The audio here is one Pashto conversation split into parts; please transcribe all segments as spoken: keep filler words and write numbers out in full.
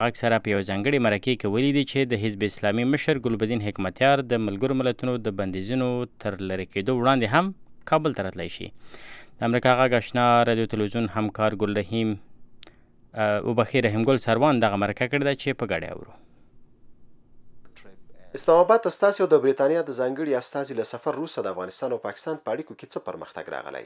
غږ سره په یو ځانګړي مرکې کې ولیدي چې د حزب اسلامي مشر ګلبدین حکمتیار د ملګرو ملتونو د بندیزونو تر لرې کېدو وړاندې هم کابل ته راتلی شي. د امریکا غږ آشنا رادیو تلویزیون همکار ګل رحیم وبخیر رحیم ګل سروان دغه مرکه کړې ده چې په ګډه اورو. اسلام آباد استاسي او د بریتانیا د ځانګړي استازي له سفر وروسته د افغانستان او پاکستان په اړیکو کې څه پرمختګ راغلی؟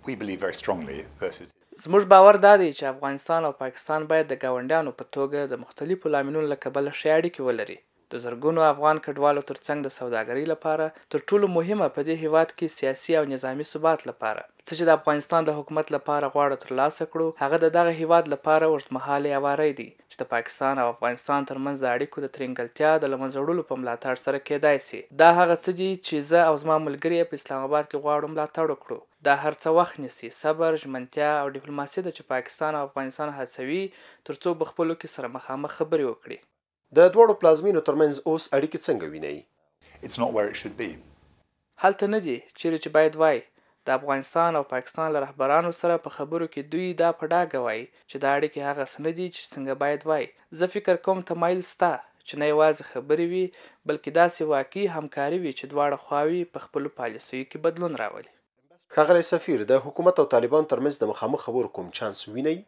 زموږ باور دا دی چې افغانستان او پاکستان باید د ګاونډیانو په توګه د مختلفو لاملونو له کبله ښې اړیکې ولري. د زرګونو افغان کډوالو ترڅنګ د سوداګرۍ لپاره تر ټولو مهمه په دې هیواد کې سیاسي او نظامی ثبات لپاره څه چې د افغانستان د حکومت لپاره غواړو ترلاسه کړو هغه د دغه هیواد لپاره اوږدمهاله یواری دی چې د پاکستان او افغانستان ترمنځ د اړیکو د ترنګلتیا د له منځه وړلو په ملاتړ سره کېدای شي. دا هغه څه دي چې زه او زما ملګري په اسلام آباد کې غواړو ملاتړ وکړو. دا هر څه وخت نیسي. صبر، ژمنتیا او ډیپلوماسي ده چې پاکستان او افغانستان هڅوي ترڅو په خپلو کې سره مخامخ خبرې وکړي. د دواړو پلازمینو ترمنځ اوس اړیکې څنګه وینئ؟ هلته نه دي چیرې چې باید وای. د افغانستان او پاکستان له رهبرانو سره په خبرو کې دوی دا په ډاګه وایي چې دا اړیکې هغه څه نه دي چې څنګه باید وای. زه فکر کوم تمایل سته چې نه یوازې خبرې وي بلکې داسې واقعي همکاري وي چې دواړه خواوې په خپلو پالیسیو کې بدلون راولي. ښاغلی سفیر، د حکومت او طالبان ترمنځ د مخامخ خبرو کوم چانس وینئ؟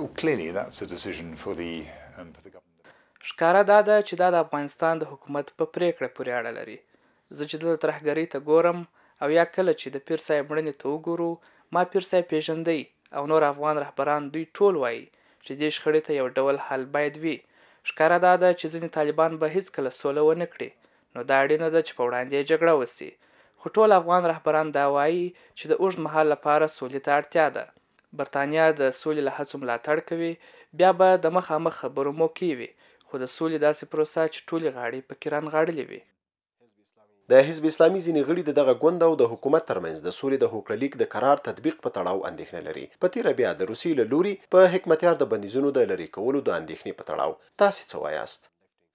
ښکاره دا ده چې دا د افغانستان د حکومت په پریکړه پورې اړه لري. زه چې دلته ترهګرۍ ته ګورم او یا کله چې د پیر صاحب مړنې ته وګورو ما پیر صاحب پیژندی او نور افغان رهبران دوی ټول وایي چې دې شخړې ته یو ډول حل باید وي. ښکاره دا ده چې ځینې طالبان به هیڅکله سوله ونه کړي نو دا اړینه ده چې په وړاندې یې جګړه وسي. خو ټول افغان رهبران دا وایي چې د اوږد مهال لپاره سولې ته اړتیا ده. برتانیا د سولې له هڅو ملاتړ کوي. بیا به د مخامخ خبرو موقع وي خو د سولې داسې پروسه چې ټولې غاړې پکې رانغاړلې وي. د حزب اسلامي ځینې غړي د دغه ګوند او د حکومت ترمنځ د سولې د هوکړلیک د قرار تطبیق په تړاو اندېښنه لري. په تېره بیا د روسیې له لوري په حکمتیار د بندیزونو د لرې کولو د اندېښنې په تړاو تاسې څه وایاست؟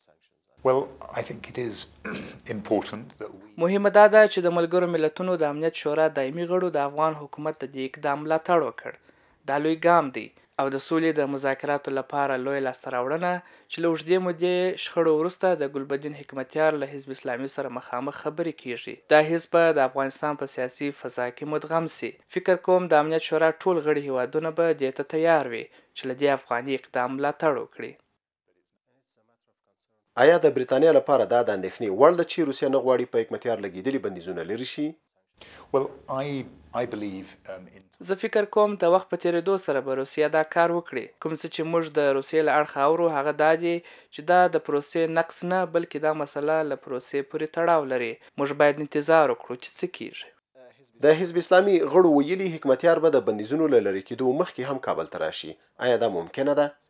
مهمه دا ده چې د ملګرو ملتونو د امنیت شورا دایمي غړو د افغان حکومت د دې اقدام ملاتړ وکړ. دا لوی ګام دی او د سولې د مذاکراتو لپاره لویه لاسته راوړنه چې له اوږدې مودې شخړو وروسته د ګلبدین حکمتیار له حزب اسلامي سره مخامخ خبرې کیږي. دا حزب د افغانستان په سیاسي فضا کې مدغم سي. فکر کوم د امنیت شورا ټول غړي هیوادونه به دې ته تیار وي چې له دې افغاني اقدام ملاتړ وکړي. آیا د بریتانیا لپاره دا د اندېښنې وړ ده چې روسیه نه غواړي په حکمتیار لګېدلي بندیزونه لرې شي؟ زه فکر کوم د وخت په تیریدو سره به روسیه دا کار وکړي. کوم څه چې موږ د روسیې له اړخه اورو هغه دا دی چې دا د پروسې نقص نه بلکې دا مسله له پروسې پورې تړاو لري. موږ باید انتظار وکړو چې څه کیږي. د حزب اسلامي غړو ویلي حکمتیار به د بندیزونو له لرې کېدو مخکې هم کابل ته راشي. آیا دا ممکنه ده؟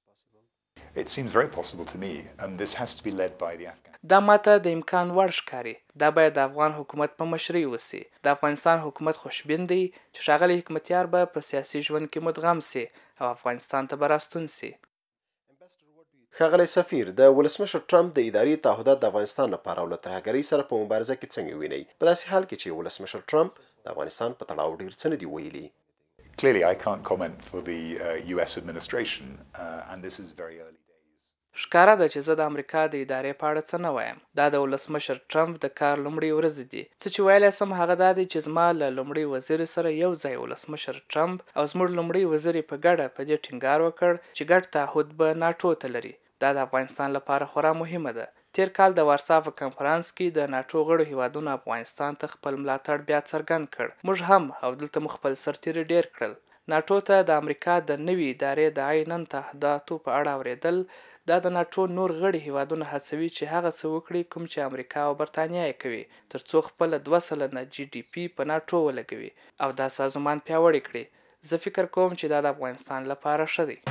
دا ماته د امکان وړ ښکاري. دا باید د افغان حکومت په مشرۍ وسي. د افغانستان حکومت خوشبین دی چې ښاغلی حکمتیار به په سیاسي ژوند کې مدغم سي او افغانستان ته به راستون سي. ښاغلی سفیر، د ولسمشر ټرمپ د اداري تعهدات د افغانستان لپاره او له ترهګرۍ سره په مبارزه کې څنګه وینئ؟ په داسې حال کې چې ولسمشر ټرمپ د افغانستان په تړاو ډیر څه نه دي ویلي. Clearly, I can't comment for the uh, U S administration, uh, and this is very early. ښکاره ده چې زه د امریکا د ادارې په اړه څه نه وایم. دا د ولسمشر ټرمپ د کار لومړۍ ورځې دي. څه چې ویلی سم هغه دا دی چې زما له لومړي وزیر سره یو ځای ولسمشر ټرمپ او زموږ لومړي وزیر په ګډه په دې ټینګار وکړ چې ګډ تعهد به ناټو ته لري. دا د افغانستان لپاره خورا مهمه ده. تیر کال د وارسا په کنفرانس کې د ناټو غړو هیوادونو افغانستان ته خپل ملاتړ بیا څرګند کړ. موږ هم او دلته مو خپل سرتیري ډیر کړل. ناټو ته د امریکا د نوي ادارې د عینن تعهداتو په اړه اورېدل دا د ناټو نور غړي هیوادونه هڅوي چې هغه څه وکړي کوم چې امریکا او برتانیا یې کوي ترڅو خپله دوه سلنه جی ډي پي په ناټو ولګوي او دا سازمان پیاوړی کړي. زه فکر کوم چې دا د افغانستان لپاره ښه دی.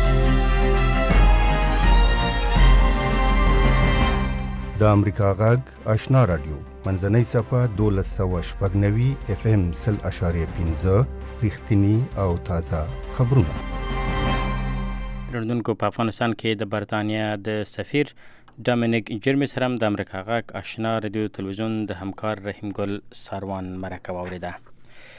د امریکا غږ آشنا رادیو منځنۍ صفحه دولس سوه شپږ نوي اف ام سل اشاریه پنځه رښتیني او تازه خبرونه. لندونکو په افغانستان کې د برتانیا د سفیر ډامینیک جرمی سره د امریکا غږ آشنا رادیو تلویزیون د همکار رحیم ګل سروان مرکه واوریده.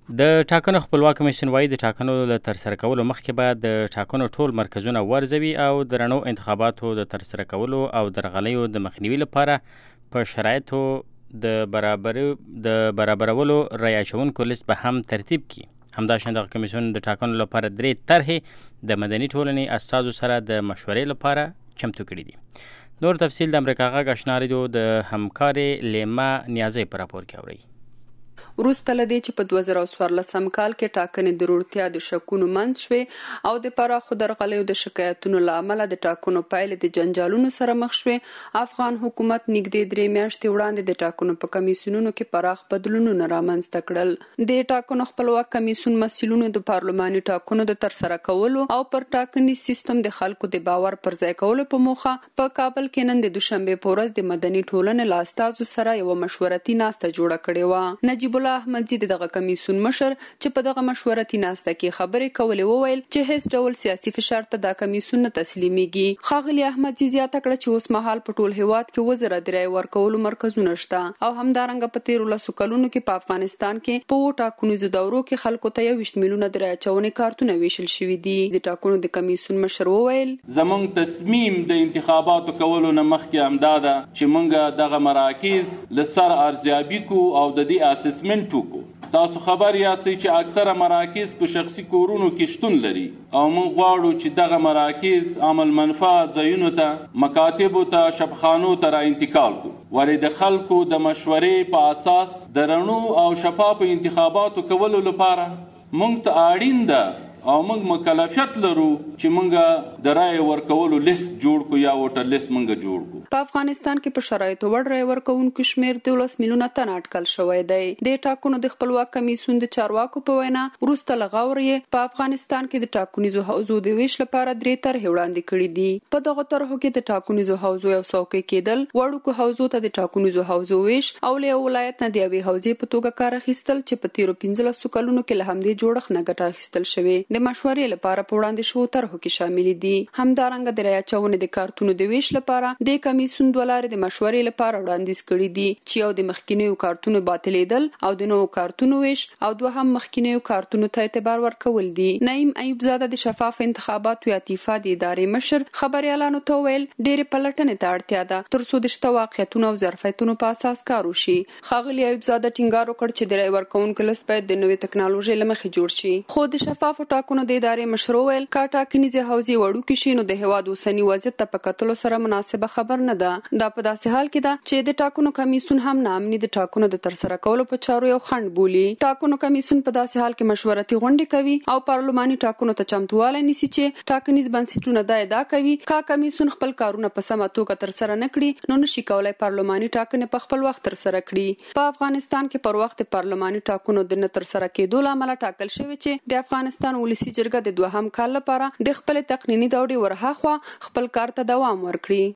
د ټاکنو خپلواک کمیسیون وايي د ټاکنو له ترسره کولو مخکې باید د ټاکنو ټول مرکزونه وارزوي او د رڼو انتخاباتو د ترسره کولو او درغلیو د مخنیوي لپاره په شرایطو د برابر د برابرولو رای اچونکو لیست به هم ترتیب کړي. همداشان دغه کمیسیون د ټاکنو لپاره درې طرحې د مدني ټولنې استازو سره د مشورې لپاره چمتو کړي دي. نور تفصیل د امریکا غږ آشنا رادیو د همکارې لیما نیازی په راپور کې اورئ. وروسته له دې چې په دوه زره څوارلسم کال کې ټاکنې د روړتیا د شکونو منځ شوې او د پراخو درغلیو د شکایتونو له امله د ټاکنو پایلې د جنجالونو سره مخ شوې، افغان حکومت نږدې درې میاشتې وړاندې د ټاکنو په کمیسیونونو کې پراخ بدلونونه رامنځته کړل. د ټاکنو خپلواک کمیسیون مسؤلینو د پارلماني ټاکنو د ترسره کولو او پر ټاکنیز سیستم د خلکو د باور پر ځای کولو په موخه په کابل کې نن د دوشنبه په ورځ د مدني ټولنې له استازو سره یوه مشورتي ناسته جوړه کړې وه. نجیب احمدزي دغه کمیسیون مشر چې په دغه مشورتي ناسته کې خبرې کولې وویل چې هیڅ ډول سیاسي فشار ته دا کمیسیون نه تسلیمېږي. ښاغلي احمدزي زیاته کړه چې اوس مهال په ټول هیواد کې اووه زره د رای ورکولو مرکزونه شته او همدارنګه په تیرو لسو کلونو کې په افغانستان کې په اووه ټاکنیزو دورو کې خلکو ته یوویشت میلیونه د رای اچونې کارتونه ویشل شوي دي. د ټاکنو د کمیسیون مشر وویل زموږ تصمیم د انتخاباتو کولو نه مخکې همدا ده چې موږ دغه مراکز له سر ارزیابي کو او د دې اسسمنټ وکړو. تاسو خبر یاستئ چې اکثره مراکز په شخصي کورونو کې شتون لري او موږ غواړو چې دغه مراکز عمل منفعه ځایونو ته مکاتبو ته شبخانو ته را انتقال کړو، ولې د خلکو د مشورې په اساس د رڼو او شفافو انتخاباتو کولو لپاره موږ ته اړین ده او موږ مکلفیت لرو چې موږ د رای ورکولو لیست جوړ کو یا ووټر لیست موږ جوړ کو. په افغانستان کې په شرایطو وړ رای ورکوونکو شمیر دولس میلیونه تن اټکل شوی دی. د ټاکنو د خپلواک کمیسیون د چارواکو په وینا وروسته له غورې په افغانستان کې د ټاکنیزو حوزو د ویش لپاره درې طرحې وړاندې کړي دي. په دغه طرحو کې د ټاکنیزو حوزو یو څوکۍ کېدل، وړوکو حوزو ته د ټاکنیزو حوزو ویش او له یو ولایت نه د یوې حوزې په توګه کار اخیستل چې په تیرو پنځلسو کلونو کې له همدې جوړښت نه ګټه اخیستل شوې د مشورې لپاره په وړاندې شوو طرحو کې شامل دي. همدارنګه د رای اچونې د کارتونو د ویش لپاره د کمیسیون دوه لارې د مشورې لپاره وړاندیز کړي دي چې یو د مخکینیو کارتونو باطلېدل او د نوو کارتونو ویش او دوهم مخکینیو کارتونو ته اعتبار ورکول دي. نعیم ایوب زاده د شفاف انتخاباتو اتفاق د ادارې مشر خبريالانو ته ویل ډېرې پلټنې ته اړتیا ده ترڅو د شته واقعیتونو او ظرفیتونو په اساس کار وشي. ښاغلي ایوب زاده ټینګار وکړ چې د رای ورکوونکو لیست باید د نوې ټکنالوژي له مخې جوړ شي. خو د شفافو ټاکنو د ادارې مشر ویل کا ټاکنیزې حوزې وړوکې شي نو د هیواد اوسنی وضعیت ته په کتلو سره مناسبه خبر نه ده. دا په داسې حال کې ده چې د ټاکنو کمیسیون هم ناامني د ټاکنو د ترسره کولو په چارو یو خنډ بولي. ټاکنو کمیسیون په داسې حال کې مشورتي غونډې کوي او پارلماني ټاکنو ته چمتووالی نیسي چې ټاکنیز بنسټونه دا ادعا کوي کا کمیسیون خپل کارونه په سمه توګه ترسره نه کړي نو نشي کولای پارلماني ټاکنې په خپل وخت ترسره کړي. په افغانستان کې پر وخت پارلماني ټاکنو د نه ترسره کېدو لامل ټاکل شوی چې د افغانستان ولسی جرګه د دوهم کال لپاره د خپل تقنینی دورې ورهاخوا خپل کار ته دوام ورکړي.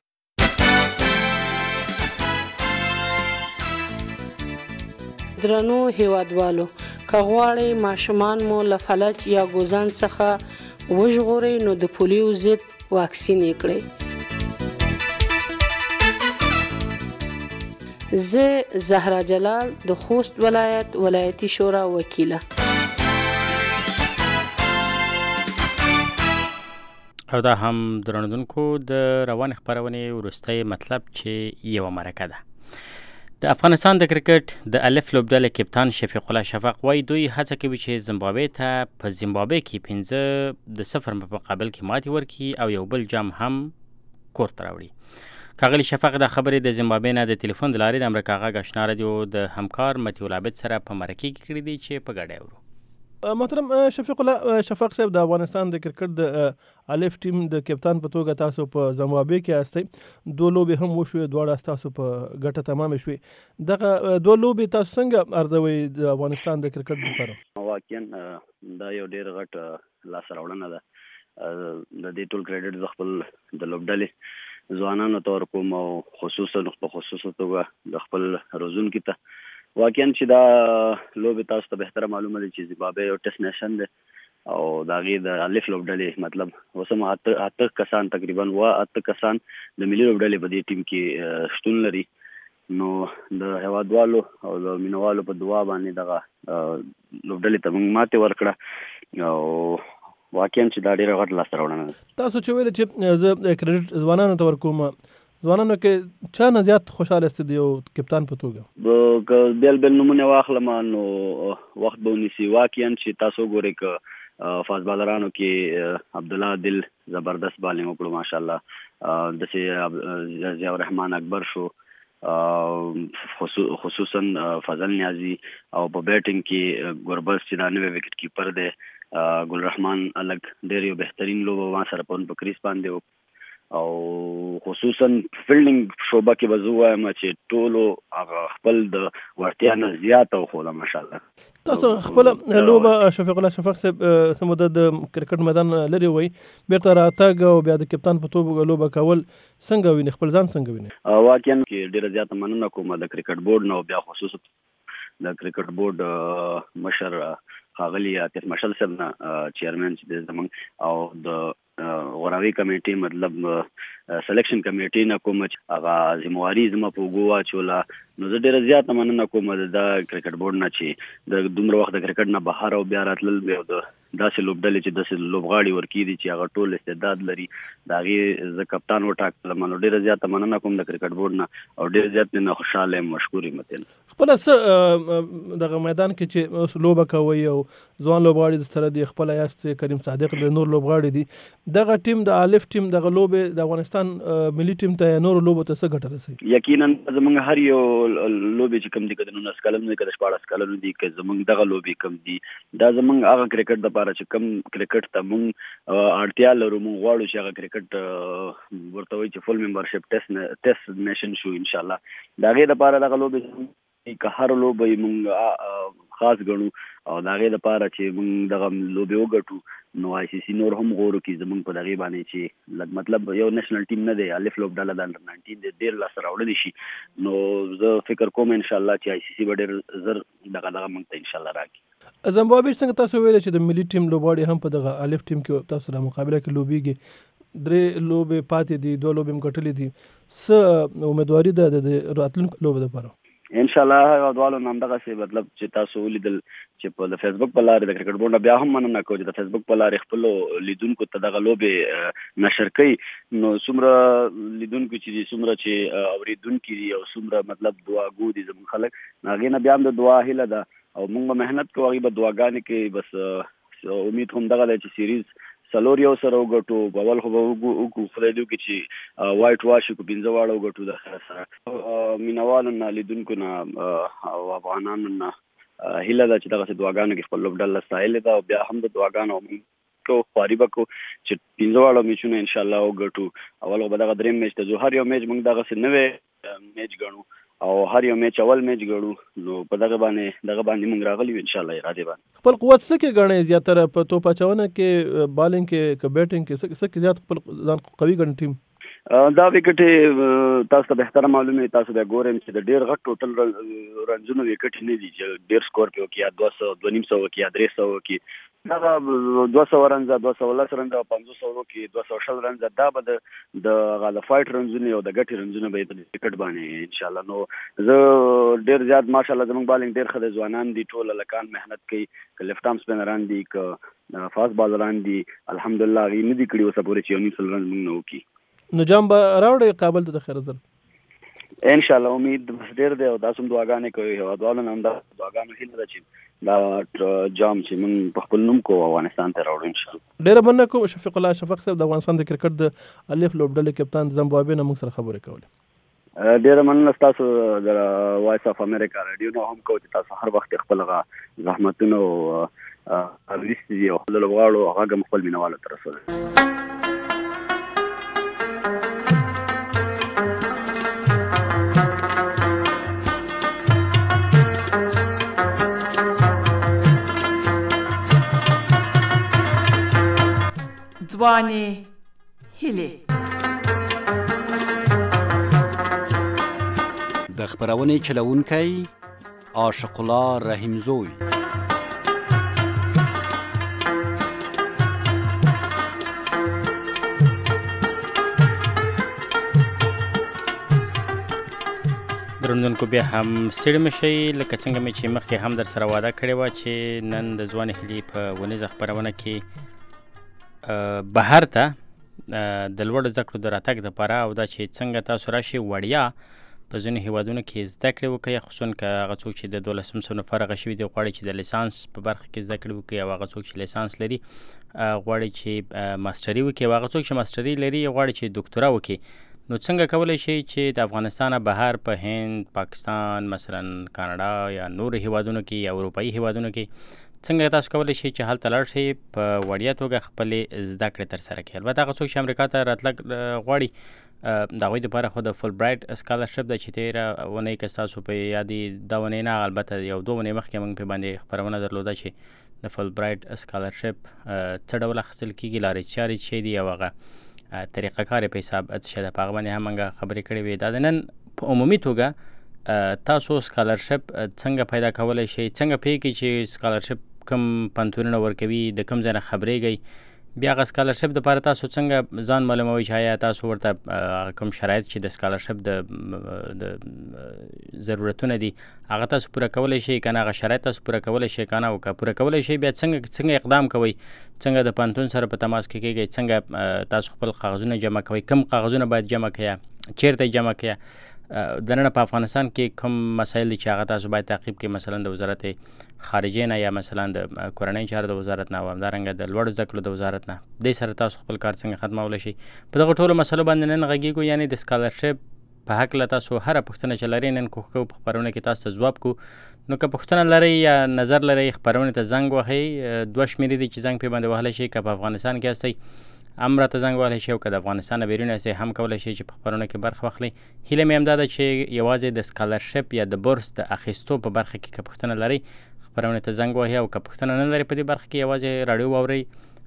درنو هیوادوالو، که غواړئ ماشومان مو له فلج یا ګوزن څخه وژغورئ نو د پولیو ضد واکسین یې کړئ. زه زهرا جلال د خوست ولایت ولایتي شورا وکیله. او دا هم درنودونکو د روان خبرونې وروستی مطلب چې یوه مرکه ده. د افغانستان د کرکټ د الف لوبډلې کپتان شفیق الله شفق وایي دوی هڅه کوي چې زیمبابوې ته په زیمبابوې کې پنځه د صفر په مقابل کې ماتې ورکړي او یو بل جام هم کور ته راوړي. ښاغلي شفق دا خبرې د زیمبابوې نه د ټلیفون د لارې د امریکا غږ آشنا رادیو د همکار متي العابد سره په مرکه کې کړي دي چې په ګډه اورو. محترم شفیق الله شفق صاحب، د افغانستان د کرکټ د الف ټیم د کپتان په توګه تاسو په زیمبابوې کې یاستئ. دوه لوبې هم وشوې، دواړه تاسو په ګټه تمامې شوې. دغه دوه لوبې تاسو څنګه ارزوئ د افغانستان د کرکټ لپاره؟ واقعا دا یو ډېر غټ لاسته راوړنه ده. د دې ټول کریډټ د خپل د لوبډلې ځوانانو ته ورکوم او خصوصا په خصوصي توګه د خپل روزونکي ته. واقعا چې دا لوبې تاسو ته بهتره معلومه ده چې زیمبابوې یو ټیسټ نیشن دی او د هغې د الف لوبډلې مطلب اوس هم اته اته کسان تقریبا و اته کسان د ملي لوبډلې په دې ټیم کې شتون لري. نو د هیوادوالو او د مینوالو په دعا باندې دغه لوبډلې ته موږ ماتې ورکړه او واقعا چې دا ډېره غټه لاسته راوړنه ده. تاسو چې ویل چې زه کریډټ ځوانانو ته ورکوم، ځوانانو کې چا نه زیات خوشحاله است د یو کپتان په توګه؟ که بیل بیل نومونه واخلم نو وخت به ونیسي. واقعا چې تاسو ګورئ که فاست بالرانو کې عبدالله عادل زبردست بالینګ وکړو ماشاءالله، داسې ضیاء الرحمن اکبر شو، خصوصا فضل نیازی، او په بیټینګ کې ګوربز چې دا نوی وکټ کیپر دی ګل رحمان الګ ډېر یو بهترین لوبه ما سره په کریس باندې، او خصوصا فیلډینګ شوبه کې به زه وایم چې ټولو هغه خپل د وړتیا نه زیاته وښوده ماشاءالله. تاسو خپل لوبه شفیق الله شفق صاحب سموده د کرکټ میدان لري وي، بیرته راتګ او بیا د کپتان په توګه لوبه کول څنګه ویني، خپل ځان څنګه ویني؟ واقعا کې ډېره زیاته مننه کوم د کرکټ بورډ نه، بیا خصوصا د کرکټ بورډ مشر ښاغلي عاطف مشل صاحب نه چیرمن چې زموږ او د غوراوي کمیټې مطلب سلیکشن کمیټې نه کوم چې هغه ذمہواري زما په اوږو واچوله. نو زه ډېره زیاته مننه کوم د کرکټ بورډ نه چې د دومره وخت د کرکټ نه بهر او بیا راتلل او د داسې لوبډلې چې داسې لوبغاړي ورکېدي چې هغه ټول استعداد لري د هغې زه کپتان وټاکلم. نو ډېره زیاته مننه کوم د کرکټ بورډ نه او ډېر زیات مې نه خوشحاله یم، مشکور یم. خپله څه دغه میدان کې چې اوس لوبه کوئ او ځوان لوبغاړي سره دي، خپله یاست کریم صادق د نور لوبغاړي دي، دغه ټیم د الف ټیم دغه لوبې د افغانستان ملي ټیم ته نورو لوبو ته څه ګټه رسوي؟ یقینا زموږ هر یو لوبې چې کوم دي، که د نولس کلن دي که د شپاړس کلنو دي، که زموږ دغه لوبې کوم دي، دا زموږ هغه کرکټ دپاره چې کوم کرکټ ته موږ اړتیا لرو، موږ غواړو چې هغه کرکټ ورته وایي چې فل ممبرشپ ټیسټ ټیسټ نیشن شو انشاءالله. د هغې دپاره دغه لوبې که هر لوبه یې موږ خاص ګڼو او د هغې دپاره چې موږ دغه لوبې وګټو نو آی سی سی نور هم غور وکړي زموږ په دغې باندې چې لږ مطلب یو نیشنل ټیم نه دی، الف لوبډله د انډر ناینټین دی، ډېر لاسته راوړلی شي. نو زه فکر کوم انشاءالله چې آی سی سی به ډېر زر دغه دغه موږ ته انشاءالله راکړي. زمبابوې څنګه تاسو ویلی چې د ملي ټیم لوبغاړي هم په دغه الف ټیم کې تاسو سره مقابله کې لوبېږي، درې لوبې پاتې دي، دوه لوبې هم ګټلې دي، څه امیدواري ده د راتلونکو لوبو دپاره؟ انشاءالله هیوادوالو نه همدغسې مطلب چې تاسو ولیدل چې په د فیسبوک په لارې د کرکټ بورډ بیا هم مننه کوو چې د فیسبوک په لارې خپلو لیدونکو ته دغه لوبې نشر کوي. نو څومره لیدونکو چې دي، څومره چې اورېدونکي دي او څومره مطلب دعاګو دي زموږ خلک، هغې نه بیا هم د دعا هیله ده او موږ به محنت کوو، هغې به دعاګانې کوي. بس امید خو همدغه دی چې سیریز څلور یو سره وګټو، اول خو به وګو خدای دې وکړي چې وایټ واش کړو، پنځه واړه وګټو د خیر سره. مینوالو نه، لیدونکو نه او افغانانو نه هیله ده چې دغسې دعاګانو کې خپل لوبډله ستایلې ده او بیا هم د دعاګانو کو خواري به کوو چې پنځه واړه میچونه انشاءالله وګټو. اول خو به دغه درېیم میچ ته ځو، هر یو میچ موږ دغسې نوی میچ ګڼو او هر یو میچ اول میچ ګڼو، نو په دغه باندې دغه باندې موږ راغلي یو انشاءالله ارادې باندې. خپل قوت څه کې ګڼئ زیاتره په توپ اچونه کې، بالینګ کې که بیټینګ کې څه کې زیات خپل ځان قوي ګڼي ټیم؟ دا وکټې تاسو ته بهتره معلومه، تاسو بیا ګورئ چې د ډېر غټ ټوټل رنزونو وکټې نه دي چې ډېر سکور پې وکړي، یا دوه سوه دوه نیم سوه وکړي یا درې سوه وکړي. دا دوه سوه رنزه، دوه سوه لس رنزه او پنځوس سوه وکړي، دوه سوه شل رنزه، دا به د هغه د فایټ رنزونه او د ګټې رنزونه به یې په وکټ باندې انشاءالله. نو زه ډېر زیات ماشاءالله زموږ بالینګ ډېر ښه دی، ځوانان دي، ټول هلکان محنت کوي، که لیفټ آرم سپینران دي که فاست بالران دي، الحمدلله هغې نه دي کړي اوسه پورې چې یو نیم سل رنز موږ نه وکړي. نو جام به راوړئ کابل ته د خیر زر؟ انشاءالله امید بس ډېر دی او داسې هم دعاګانې کوي، هیوادوالو نه هم دا دعاګانو هیله ده چې دا جام چې موږ په خپل نوم کوو افغانستان ته راوړو انشاءالله. ډېره مننه کوم شفیق الله شفق صاحب د افغانستان د کرکټ د الف لوبډلې کپتان زمبابوې نه موږ سره خبرې کولې. ډېره مننه ستاسو د وایس اف امریکا راډیو نه هم کوو چې تاسو هر وخت خپل هغه زحمتونه او ویستي دي او خپل لوبغاړو هغه هم خپل مینوالو ته رسوي. ځوانې هیلې د خپرونې چلوونکی عاشق الله رحیمزوی. روندونکو بیا هم ستړي مشئ لکه څنګه مې چې مخکې هم در سره وعده کړې وه چې نن د ځوانې هیلې په ونیزه خپرونه کې بهر ته د لوړو زده کړو د راتګ دپاره او دا چې څنګه تاسو راشئ وړیا په ځینو هیوادونو کې زده کړې وکړئ، خصوصا که هغه څوک چې د دولسم صنف فارغه شوي دي غواړي چې د لیسانس په برخه کې زده کړې وکړي، او هغه څوک چې لیسانس لري غواړي چې ماسټري وکړي، او هغه څوک چې ماسټري لري غواړي چې دوکتورا وکړي. نو څنګه کولی شي چې د افغانستان بهر په هند، پاکستان، مثلا کاناډا یا نورو هیوادونو کې یا اروپایي هیوادونو کې څنګه تاسو کولی شئ چې هلته لاړ شئ په وړیا توګه خپلې زده کړې ترسره کړي. البته هغه څوک چې امریکا ته راتلل غواړي د هغوی دپاره خو د فل برایټ سکالرشپ ده چې تېره اونۍ که ستاسو په یاد وي، دا اونۍ نه البته یو دوه اونۍ مخکې موږ پې باندې خپرونه درلوده چې د فل برایټ سکالرشپ څه ډول اخیستل کېږي، لارې چارې څه دي او هغه طریقه کار په حساب څه شی ده، په هغه باندې هم موږ خبرې کړې وې. دا د نن په عمومي توګه تاسو سکالرشپ څنګه پیدا کولی شئ، څنګه پوهېږئ چې سکالرشپ کوم پوهنتونونه ورکوي، د کوم ځای نه خبرېږئ، بیا هغه سکالرشپ دپاره تاسو څنګه ځان معلوموئ چې آیا تاسو ورته کوم شرایط چې د سکالرشپ د د ضرورتونه دي هغه تاسو پوره کولی شئ که نه، هغه شرایط تاسو پوره کولی شئ که نه، او که پوره کولی شئ بیا څنګه څنګه اقدام کوئ، څنګه د پوهنتون سره په تماس کې کېږئ، څنګه تاسو خپل کاغذونه جمع کوئ، کوم کاغذونه باید جمع کړئ، چیرته یې جمع کړئ، د نن په افغانستان کې کوم مسایل دي چې هغه تاسو باید تعقیب کړئ، مثلا د وزارت خارجه نه یا مثلا د کورنۍ چارو د وزارت نه او همدارنګه د لوړو زده کړو د وزارت نه، دې سره تاسو خپل کار څنګه ختمولی شئ. په دغو ټولو مسلو باندې نن غږیږو، یعنې د سکالرشپ په هکله تاسو هره پوښتنه چې لرئ نن کوښښ کوو په خپرونه کې تاسو ته ځواب کړو. نو که پوښتنه لرئ یا نظر لرئ خپرونې ته زنګ وهئ، دوه شمېرې دي چې زنګ پې باندې وهلی شئ، که په افغانستان کې هستئ هم راته زنګ وهلی شئ، او که د افغانستان نه بیرون هستئ هم کولی شئ چې په خپرونه کې برخه واخلئ. هیله مې همدا ده چې یوازې د سکالرشپ یا د بورس د اخیستو په برخه کې که پوښتنه لرئ خپرونې ته زنګ وهئ، او که پوښتنه نه لرئ په دې برخه کې یوازې راډیو واورئ،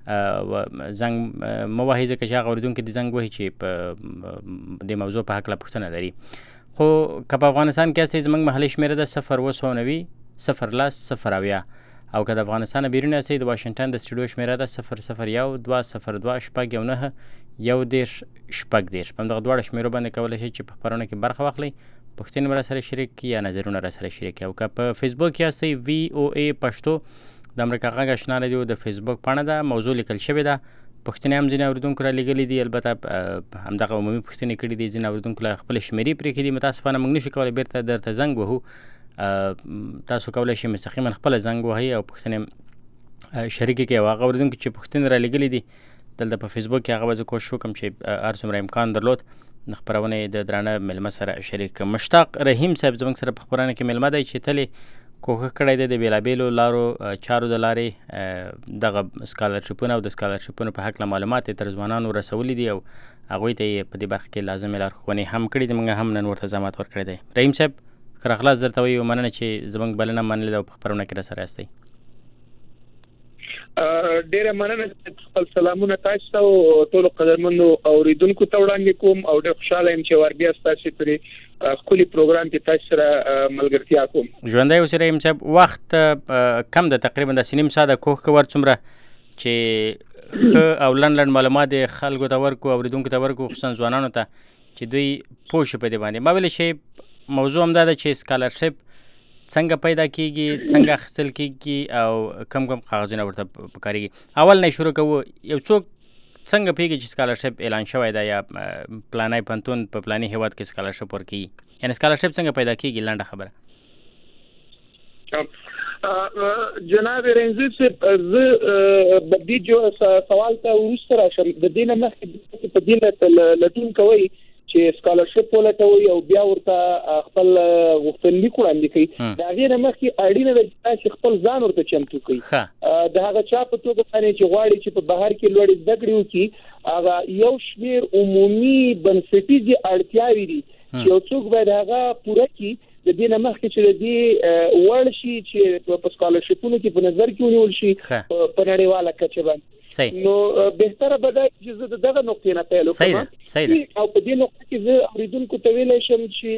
زنګ مه وهئ ځکه چې هغه اورېدونکي دې زنګ وهي چې په دې موضوع په هکله پوښتنه لري. خو که په افغانستان کې هستئ زموږ محلي شمېره ده صفر اووه سوه نوي صفر لس صفر اویا، او که د افغانستان نه بیرون هستئ د واشنګټن د سټوډیو شمېره ده صفر صفر یو دوه صفر دوه شپږ یو نهه یو دېرش شپږ دېرش. په همدغه دواړه شمېرو باندې کولی شئ چې په خپرونه کې برخه واخلئ، پوښتنې به راسره شریک کړي یا نظرونه راسره شریک کړي. او که په فیسبوک کې هستئ وي او ای پښتو د امریکا غږ اشنا راډیو د فیسبوک پاڼه ده، موضوع لیکل شوې ده، پوښتنې هم ځینې اورېدونکو را لېږلي دي، البته همدغه عمومي پوښتنې کړي دي، ځینې اورېدونکو له خپلې شمېرې پرېښې دي. متاسفانه موږ نشو کولی بېرته درته زنګ وهو، تاسو کولی شئ مستقیما خپله زنګ وهئ او پوښتنې شریکې کړئ. او هغه اورېدونکي چې پوښتنې را لېږلي دي دلته په فیسبوک کې هغه به زه کوشش وکړم چې هر څومره امکان درلود د خپرونې د درانه مېلمه سره شریک کړم. مشتاق رحیم صاحب زموږ سره په خپرونه کې مېلمه دی چې تل کوښښ کړی دی د بېلابېلو لارو چارو د لارې دغه سکالرشپونه او د سکالرشپونو په هکله معلومات یې تر ځوانانو رسولي دي او هغوی ته یې په دې برخه کې لازمې لارښوونې هم کړي دي. موږ هم نن ورته زحمت ورکړی دی. رحیم صاحب ښه راغلاست درته وایو، مننه چې زموږ بلنه منلې ده او په خپرونه کې راسره یاستئ. ډیره مننه، خپل سلامونه تاسو ته او ټولو قدرمنو اوریدونکو ته وړاندې کوم او ډېر خوشاله یم چې ور بیا ستاسو پرې ښکلي پروګرام کې تاسو سره ملګرتیا کوم. ژوندی اوسئ رحیم صاحب، وخت کم ده، تقریبا داسې نیم ساعت ده، کوښښ کوه هر څومره چې ښه او لنډ لنډ معلومات یې خلکو ته ورکړو، اوریدونکو ته ورکړو، خصوصا ځوانانو ته چې دوی پوه شي په دې باندې. ما ویلې چې موضوع همدا ده چې سکالرشپ څنګه پیدا کیږي، څنګه اخیستل کیږي او کم کم کاغذونه ورته پکارېږي. اول نه شروع کوو، یو څوک څنګه پوهېږي چې سکالرشپ اعلان شوی ده یا پلانی پوهنتون په پلاني هېواد کې سکالرشپ ورکوي، یعنې سکالرشپ څنګه پیدا کیږي؟ لنډه خبره. جناب رنځي صاحب، زه د دې سوال ته وروسته راشم. د دې نه مخکې په دې لټون کوئ چې سکالرشپ ولټوي او بیا ورته خپل غوښتنلیک وړاندې کوي، د هغې نه مخکې اړینه ده چې خپل ځان ورته چمتو کړي. د هغه چا په توګه باندې چې غواړي چې په بهر کې لوړې زده کړې وکړي، هغه یو شمېر عمومي بنسټیزې اړتیاوې دي چې یو څوک باید هغه پوره کړي. د دې نه مخکې چې د دې وړ شي چې په سکالرشپونو کې په نظر کې ونیول شي په نړیواله کچه باندې، نو بهتره به دا چې زه د دغه نقطې نه پیل وکړم. او په دې نقطه کې زه اورېدونکو ته ویلی شم چې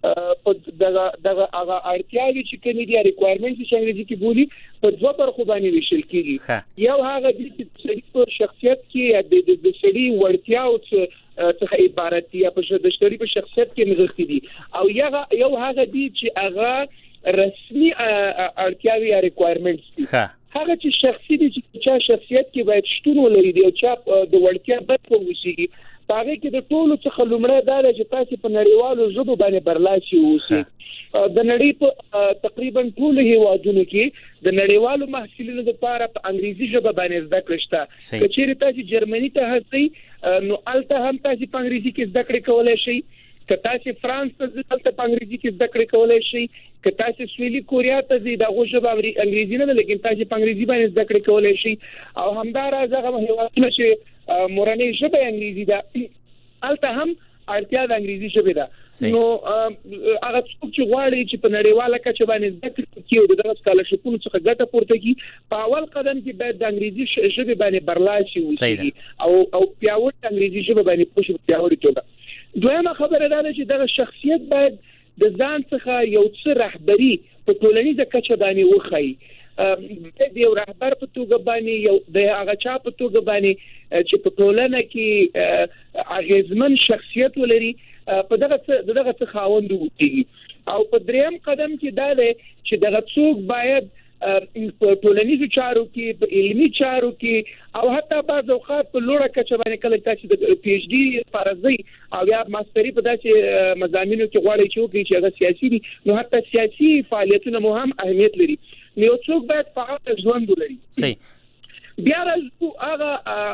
دغه دغه هغه اړتیاوې چې کومې دي ریکوایرمنټس چې انګریزي کې بولی په دوه برخو باندې ویشل کیږي. یو هغه د سړي شخصیت کې د سړي وړتیاو څخه عبارت دي په شخصیت په شخصیت کې نغښتي دي او یو هغه دي چې هغه رسمي اړتیاوې یا ریکوایرمنټس دي. هغه چې شخصي دي چې چا شخصیت کې باید شتون ولري او چا د وړتیا بدلون وشي. هغه کې د ټولو څخه لومړی دا دی چې تاسو په نړیوالو ژبو باندې برلاسي اوسئ. د نړۍ په تقریبا ټولو هیوادونو کې د نړیوالو محصلینو لپاره په انګریزي ژبه باندې زده کړه شته. که چیرې تاسو جرمني ته هڅئ نو الته هم تاسو په انګریزي کې زده کړه کولای شئ. که تاسو فرانس ته ځئ الته په انګریزي کې زده کړه کولای شئ. که تاسو سویلي کوریا ته ځئ دغه ژبه انګریزي نه ده لیکن تاسو په انګریزي باندې زده کړه کولای شئ. او همداراز هغه هیوادونه چې مورنۍ ژبه انګریزي ده الته هم اړتیا د انګریزي ژبې ده. نو هغه څوک چې غواړي چې په نړیواله کچه باندې زده کړه کوي او دغه سکالرشپونو څخه ګټه پورته کړي په اول قدم کې باید د انګریزي ژبې باندې برلاسي وي او او پیاوړی انګریزي ژبه باندې پوښتنه پیاوړی توګه. دویمه خبره دا ده چې دغه شخصیت باید د ځان څخه یو څه رهبري په ټولنیزه کچه باندې وښایي. د یو رهبر په توګه باندې یو د هغه چا په توګه باندې چې په ټولنه کې اغیزمن شخصیت ولري په دغه دغه څه خاوند وي. او په دریم قدم کې دا دی چې دغه څوک باید په ټولنیزو چارو کې په علمي چارو کې او حتی بعض اوقات په لوړه کچه باندې کله تاسو د پی ایچ ډي فرضي او یا ماستري په داسې مضامینو کې غواړئ چې وکړئ چې هغه سیاسي دي نو حتی سیاسي فعالیتونه مو هم اهمیت لري. نو څوک باید فعال ژوند ولري. صحیح. بیا راځو هغه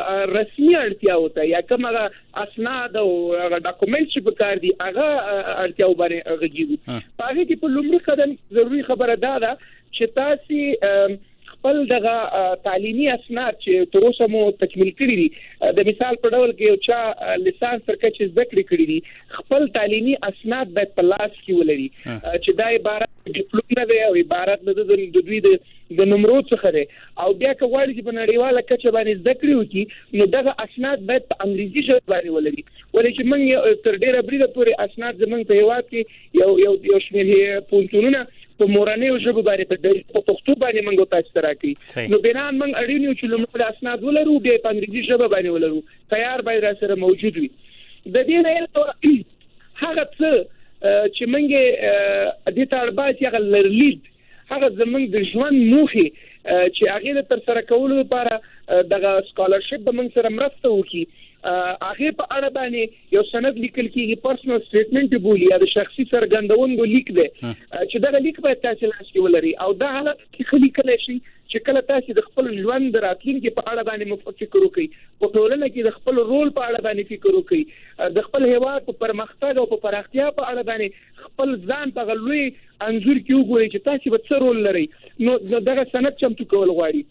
رسمي اړتیا وته یا کوم هغه اسناد او هغه ډاکومنټ چې په کار دي هغه اړتیا وباره غږیږي. هغه کې په لومړي قدم ضروری خبره ده دا چې تاسو خپل دغه تعلیمي اسناد چې تر اوسه مو تکمیل کړی دي د مثال په ډول کې یو چا لیسانس تر کچې زده کړې کړی دي خپل تعلیمي اسناد باید په لاس کې ولري چې دا عبارت ډیپلوم نه دی او عبارت نه د دوی د نمرو څخه دی او بیا که غواړي چې په نړیواله کچه باندې زده کړې وکړي نو دغه اسناد باید په انګریزي ژبه باندې ولري. ولې چې موږ تر ډیره بریده پورې اسناد زموږ په هیواد کې یو یو یو شمېر پوهنتونونه په مورنۍ ژبه باندې په پښتو باندې موږ تاسو ته راکړي. نو بنان موږ اړین یو چې لومړی اسناد ولرو بیا په انګریزي ژبه باندې ولرو تیار باید را سره موجود وي. د دې نه هغه څه چې موږ د تربیت یا لرلید هغه زمونږ د ژوند موخي چې هغه تر سره کولو لپاره دغه سکالرشپ به موږ سره مرسته وکړي هغه په اړه باندې یو سند لیکل کیږي پرسنل سټیټمنټ بولی یا د شخصي څرګندونکو لیک دی چې دا لیک باید تاسو لاس کې ولري او دا حالت کې خلی کله شي چې کله تاسو د خپل ژوند راتلونکي په اړه باندې فکر وکړئ په ټولنه کې د خپل رول په اړه باندې فکر وکړئ د خپل هیواد په پرمختګ او په پراختیا په اړه باندې خپل ځان په غلوي انځور کې وګورئ چې تاسو به څه رول لرئ نو دغه سند چمتو کول غواړي.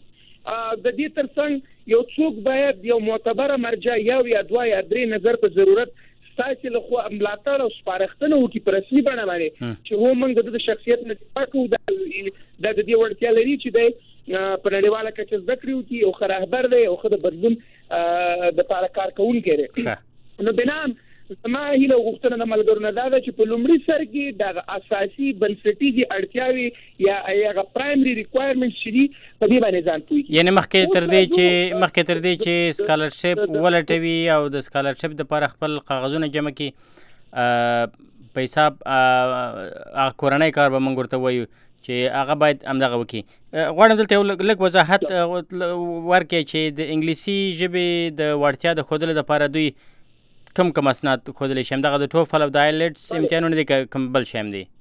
د دې ترڅنګ یو څوک باید یو معتبره مرجع یو یا دوه یا درې نظر په ضرورت تاسو له خو ملاتړ او سپارښتنه وکړي په رسمي بڼه باندې چې هو موږ د شخصیت نه پاکو د د دې وړتیا لري چې د په نړیواله کچه زده کړو کې او خرهبر دی او خو د بدلون د لپاره کار کوونکی دی. نو بنان زما هیله غوښتنه د ملګرو نه دا ده چې په لومړي سر کې د اساسي بنسټیزي اړتیاوې یا هغه پرایمري ریکوایرمنټس چې دي په دې باندې ځان پوهیږي. یعنی مخکې تر دې چې مخکې تر دې چې سکالرشپ ولټوي او د سکالرشپ لپاره خپل کاغذونه جمع کړي په حساب هغه کورنۍ کار به موږ ورته وایو چې هغه باید همدغه وکړي. غواړم دلته یو لږ وضاحت ورکړئ چې د انګلیسي ژبې د وړتیا د ښودلو لپاره دوی کم کم اسناد ښودلی شي همدغه د ټوفل او د آیلټس امتحانونه دي که کوم بل شی هم دی؟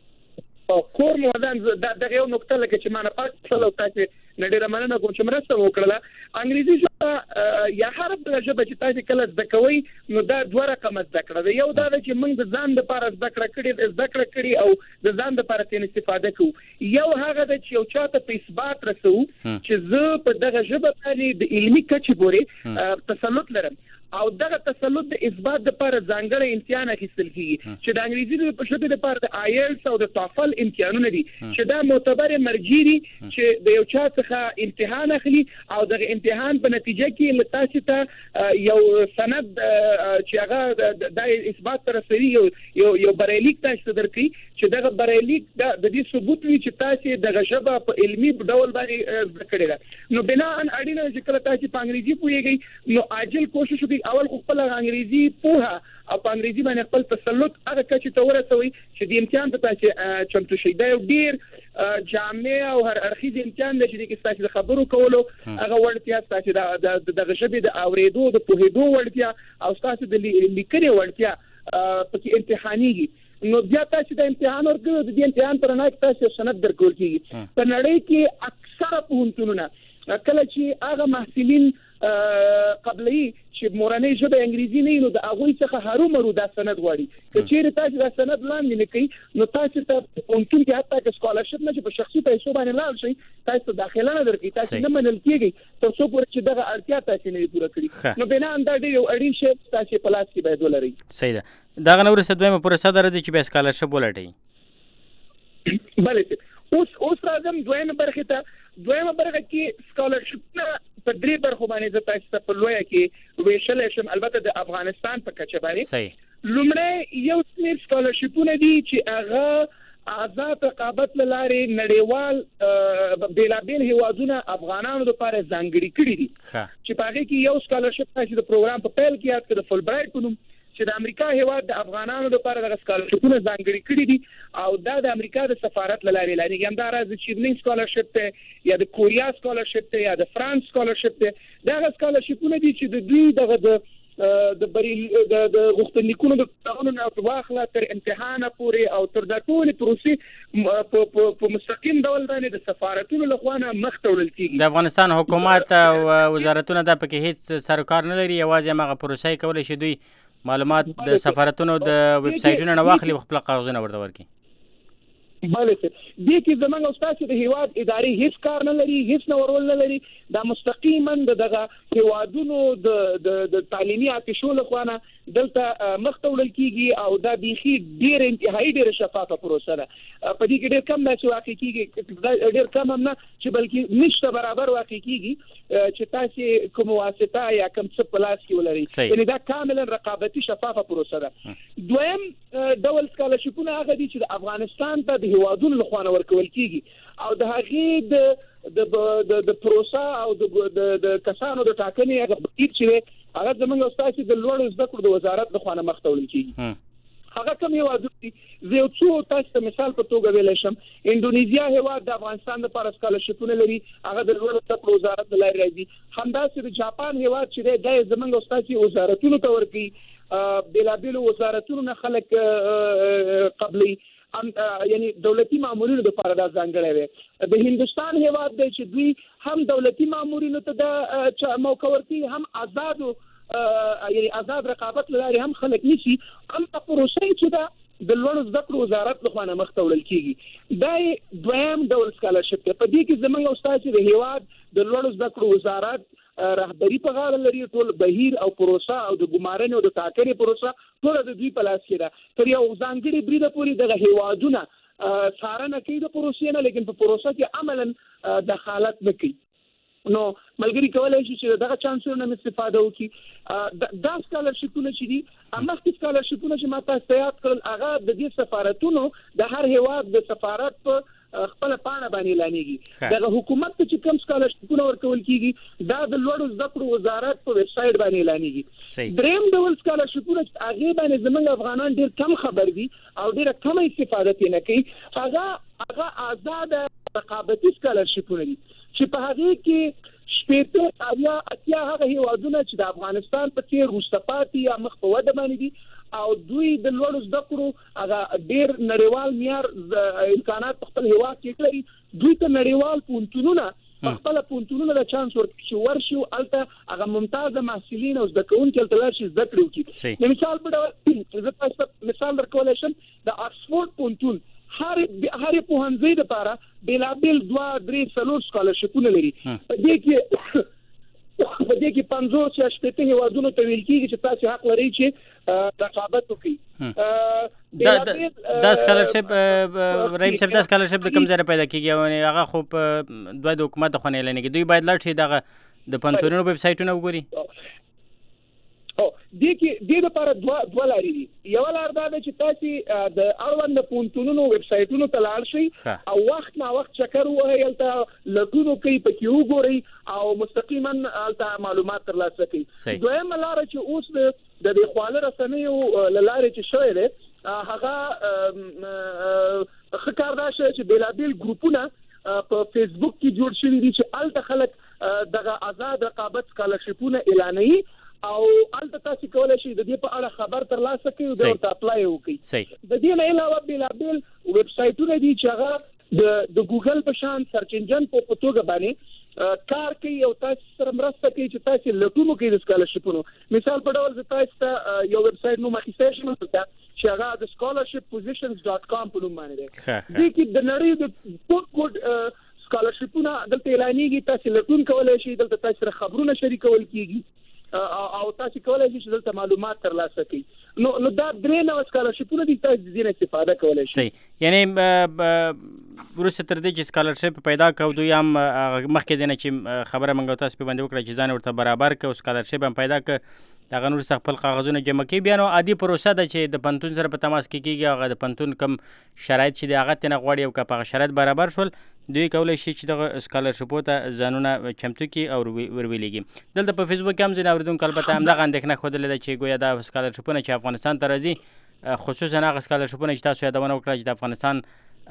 کور مودان دغه یو نقطه لکه چې ما نه پاتې شول او تاسو نه ډېره مننه کوم چې مرسته وکړله. انګریزي ژبه یا هر بله ژبه چې تاسو کله زده کوئ نو دا دوه رقمه زده کړه ده. یو دا ده چې موږ د ځان لپاره زده کړه کړې زده کړه کړې او د ځان لپاره ترې استفاده کوو. یو هغه ده چې یو چاته په اثبات رسوو چې زه په دغه ژبه باندې د علمي کچې پورې تسلط لرم او دغه تسلط د اثبات لپاره ځانګړی امتحان اخیستل کیږي چې د انګریزي په شپه لپاره د آیلټس او د توفل امتحانونه دي چې دا معتبر مرجع دي چې د یو چا څخه امتحان اخلي او دغه امتحان په نتیجه کې لتاسو ته یو سند چې هغه د اثبات تر سری یو یو بریلیک تاسو درکې چې دغه بریلیک د دې ثبوت وي چې تاسو دغه ژبه په علمي ډول باندې ذکر کړی نو بنا ان اړینه چې کله تاسو په انګریزي پوهیږئ نو عاجل کوشش وکړئ اول خپل انګریزي پوهه او په انګریزي باندې خپل تسلط هغه کچې ته ورسوي چې د امتحان په تاسو چمتو شي دا یو ډیر جامع او هر اړخیز امتحان دی چې تاسو د خبرو کولو هغه وړتیا تاسو د د ژبې د اوریدو د پوهېدو وړتیا او تاسو د لیکنې وړتیا په امتحانيږي نو بیا تاسو د امتحان ورکړو د دې امتحان پر نه تاسو سند درکول کیږي په نړۍ کې اکثره پوهنتونونه کله چې هغه محصلین قبلي چې مورنۍ ژبه انګریزي نه نو د هغه څخه هرو مرو د سند غواړي چې چیرې تاسو د سند لاندې نه کوي نو تاسو ته پوهنتون کې حتی که سکالرشپ نه چې په شخصي پیسو باندې لاړ شي تاسو داخله نه درکې تاسو نه منل کیږي تر څو پورې چې دغه اړتیا تاسو نه پوره کړی نو بنا انداز یو اړین شی تاسو په لاس کې باید ولرئ. صحیح ده دا غنور سدویمه پروسه درځي چې به سکالرشپ ولټي بله اوس اوس راځم دویمه برخه ته دویمه برخه کې سکالرشپ نه په درې برخو باندې د تاسو په لویه کې ویشل شم البته د افغانستان په کچه باندې صحیح لومړی یو څنیر سکالرشپونه دي چې هغه آزاد رقابت لاره نړیوال بیلابیل هیوادونه افغانانو لپاره ځانګړي کړي دي چې په هغه کې یو سکالرشپ تاسو د پروګرام په پیل کې یاد کړ فل برایټ په نوم چې د امریکا هیواد د افغانانو لپاره د سکالرشپونه ځانګړي کړي دي او دا د امریکا د سفارت لاره لري هم دا راځي چې نیم سکالرشپ ته یا د کوریا سکالرشپ ته یا د فرانس سکالرشپ ته دا سکالرشپونه دي چې د دوی دغه د د بری د غوښتنلیکونو د قانون او واخله تر امتحان پورې او تر د ټول پروسې په مستقیم ډول باندې د سفارتونو لخوا نه مخ ته وړل کیږي. د افغانستان حکومت او وزارتونه د پکې هیڅ سرکار نه لري یوازې هغه پروسې کولای شي دوی معلومات د سفارتونو د ویب سایټونو نه واخلي خپل کاغذونه ورته ورکړي. بله سر دې کې زمونږ او تاسو د هیواد ادارې هیڅ کار نه لري هیڅ نه ورول نه لري دا مستقیما دغه هیوادونو د د تعلیمي اتشو لخوا نه دلته مخ ته وړل کیږي او دا بيخي ډیر انتهایی ډیر شفافه پروسه ده په دې کې ډیر کم نه واقع کیږي ډیر کم هم نه چې بلکې نشته برابر واقع کیږي چې تاسو کوم واسطه یا کوم څه پلاس کې ولري یعنی دا کاملا رقابتي شفافه پروسه ده. دویم ډول سکالرشپونه هغه دي چې د افغانستان ته د هیوادونو لخوا ورکول کیږي او د هغې د د د پروسه او د د کسانو د ټاکنې هغه بهیر چې هغه زموږ استاد د لوړ زده کړو د وزارت لخوا نه مخ ته وړل کیږي. هغه کوم هیوادونه دي زه یو څو تاسو ته مثال په توګه ویل شم انډونیزیا هیواد د افغانستان لپاره سکالرشپونه لري هغه د لوړ زده کړو وزارت له لارې راځي. همداسې د جاپان هیواد چې د زموږ استاد وزارتونو ته ورکړي بلابل وزارتونو نه خلک قبلي ام یعنی دولتي مامورینو لپاره دا ځانګړی دی. د هندستان هیواد دی چې دوی هم دولتي مامورینو ته د موقع ورکړي هم آزاد یعنی آزاد رقابت لري هم خلک نشي هم په پروسې چې دا د لوړ زده کړو وزارت لخوا نه مخ ته وړل کیږي. دا دویم ډول سکالرشپ دی. په دې کې زموږ استاد چې د هیواد د لوړ زده کړو وزارت رهبری په غاړه لري ټول بهیر او پروسه او د ګمارنې او د ټاکنې پروسه ټول د دوی په لاس کې ده. تر یو ځانګړي بریده پورې د هیوادونه څارنه کوي د پروسې نه لیکن په پروسه کې عملاً دخالت نه کوي. نو ملګری کولای شي چې دغه چانسونو نه استفاده وکړي. دا سکالرشپونه چې دي امخکې سکالرشپونه چې ما تاسو ته یاد کړل هغه د دې سفارتونو د هر هیواد د سفارت په خپل پاڼه باندې اعلانېږي. دغه حکومت ته چې کوم سکالرشپونه ورکول کیږي دا د لوړ زده کړو وزارت په ویب سایټ باندې اعلانېږي. دریم ډول سکالرشپونه چې هغه باندې زموږ افغانان ډیر کم خبر دي او ډیر کم استفاده یې نه کوي هغه هغه آزاد رقابتي سکالرشپونه دي چې په هغه کې شپږ یا اتیا هغه هیوادونه چې د افغانستان په څیر وروسته پاتې یا مخ په وده باندې دي او دوی د لوړ زده کړو هغه ډیر نړیوال معیار امکانات خپل هیواد کې لري دوی ته نړیوال پونتونونه خپل پونتونونه د چانس ورکړي چې ورشي الته هغه ممتاز محصلین او زده کوونکي الته شي زده کړو کی مثال په ډول زه تاسو مثال درکولای شم د آکسفورد پونتون هر هر پوهنځي لپاره بلابل دوا درې څلور سکالرشپونه لري. په دې کې په دې کې پنځوس یا شپږ هیوادونو ته ویل کېږي چې تاسو حق لرئ چې رقابت وکړئ. دا دا سکالرشپ رحیم صاحب دا سکالرشپ د کوم ځای پیدا کیږي او هغه خو په دوه د حکومت خو نه اعلان کیږي، دوی باید لاړ شي دغه د پنتونونو ویب سایټونه وګوري. او دې کې دې لپاره دوه دوه لارې دي. یو لار دا ده چې تاسو د اړوند پونتونونو ویب سایټونو ته لاړ شئ او وخت نا وخت چکر ووهئ، هلته لټونو کوي، پکې وګورئ او مستقیما هلته معلومات ترلاسه کړئ. دویمه لاره چې اوس د دې خواله رسنیو له لارې چې شوی دی هغه ښه کار دا شوی چې بېلابېل ګروپونه په فیسبوک کې جوړ شوي دي چې هلته خلک دغه آزاد رقابت سکالرشپونه اعلانوي او البته تاسو کولای شئ د دې په اړه خبر ترلاسه کړئ او د ورته اپلای وکړئ. د دې نه علاوه بېلابېل ویب سایټونه دي چې هغه د د ګوګل په شان سرچ انجن په توګه باندې کار کوي او تاسو سره مرسته کوي چې تاسو لټونو کې د سکالرشپونو مثال په ډول تاسو ته یو ویب سایټ نوم اخیستل شي چې هغه د scholarship positions dot com په نوم باندې دی. دې کې د نړۍ د ټول ګډ سکالرشپونه دلته اعلانېږي، تاسو لټون کولای شئ، دلته تاسو سره خبرونه شریکول کیږي او تاسو کولای شئ چې دلته معلومات ترلاسه کړئ. نو نو دا درې نوع سکالرشپونه دي تاسو د دې استفاده کولای شئ. صحیح، یعنی وروسته تر دې چې سکالرشپ پیدا کړو دوی هم مخکې دی نه چې خبره موږ تاسو په باندې وکړه چې ځان ورته برابر کړو، سکالرشپ هم پیدا کړ، دغه نور خپل کاغذونه جمع کوي. بیا نو عادي پروسه ده چې د پنتون سره په تماس کې کیږي، هغه د پنتون کم شرایط چې د هغه تنه غواړي او که په شرایط برابر شول دوی کولای شي چې دغه سکالرشپو ته ځانونه چمتو کړي او ورولېږي. دلته په فیسبوک کې هم ځینې اورېدونکو البته همدغه اندېښنه ښودلې ده چې ګویا دا سکالرشپونه چې افغانستان ته راځي، خصوصا هغه سکالرشپونه چې تاسو یادونه وکړه چې د افغانستان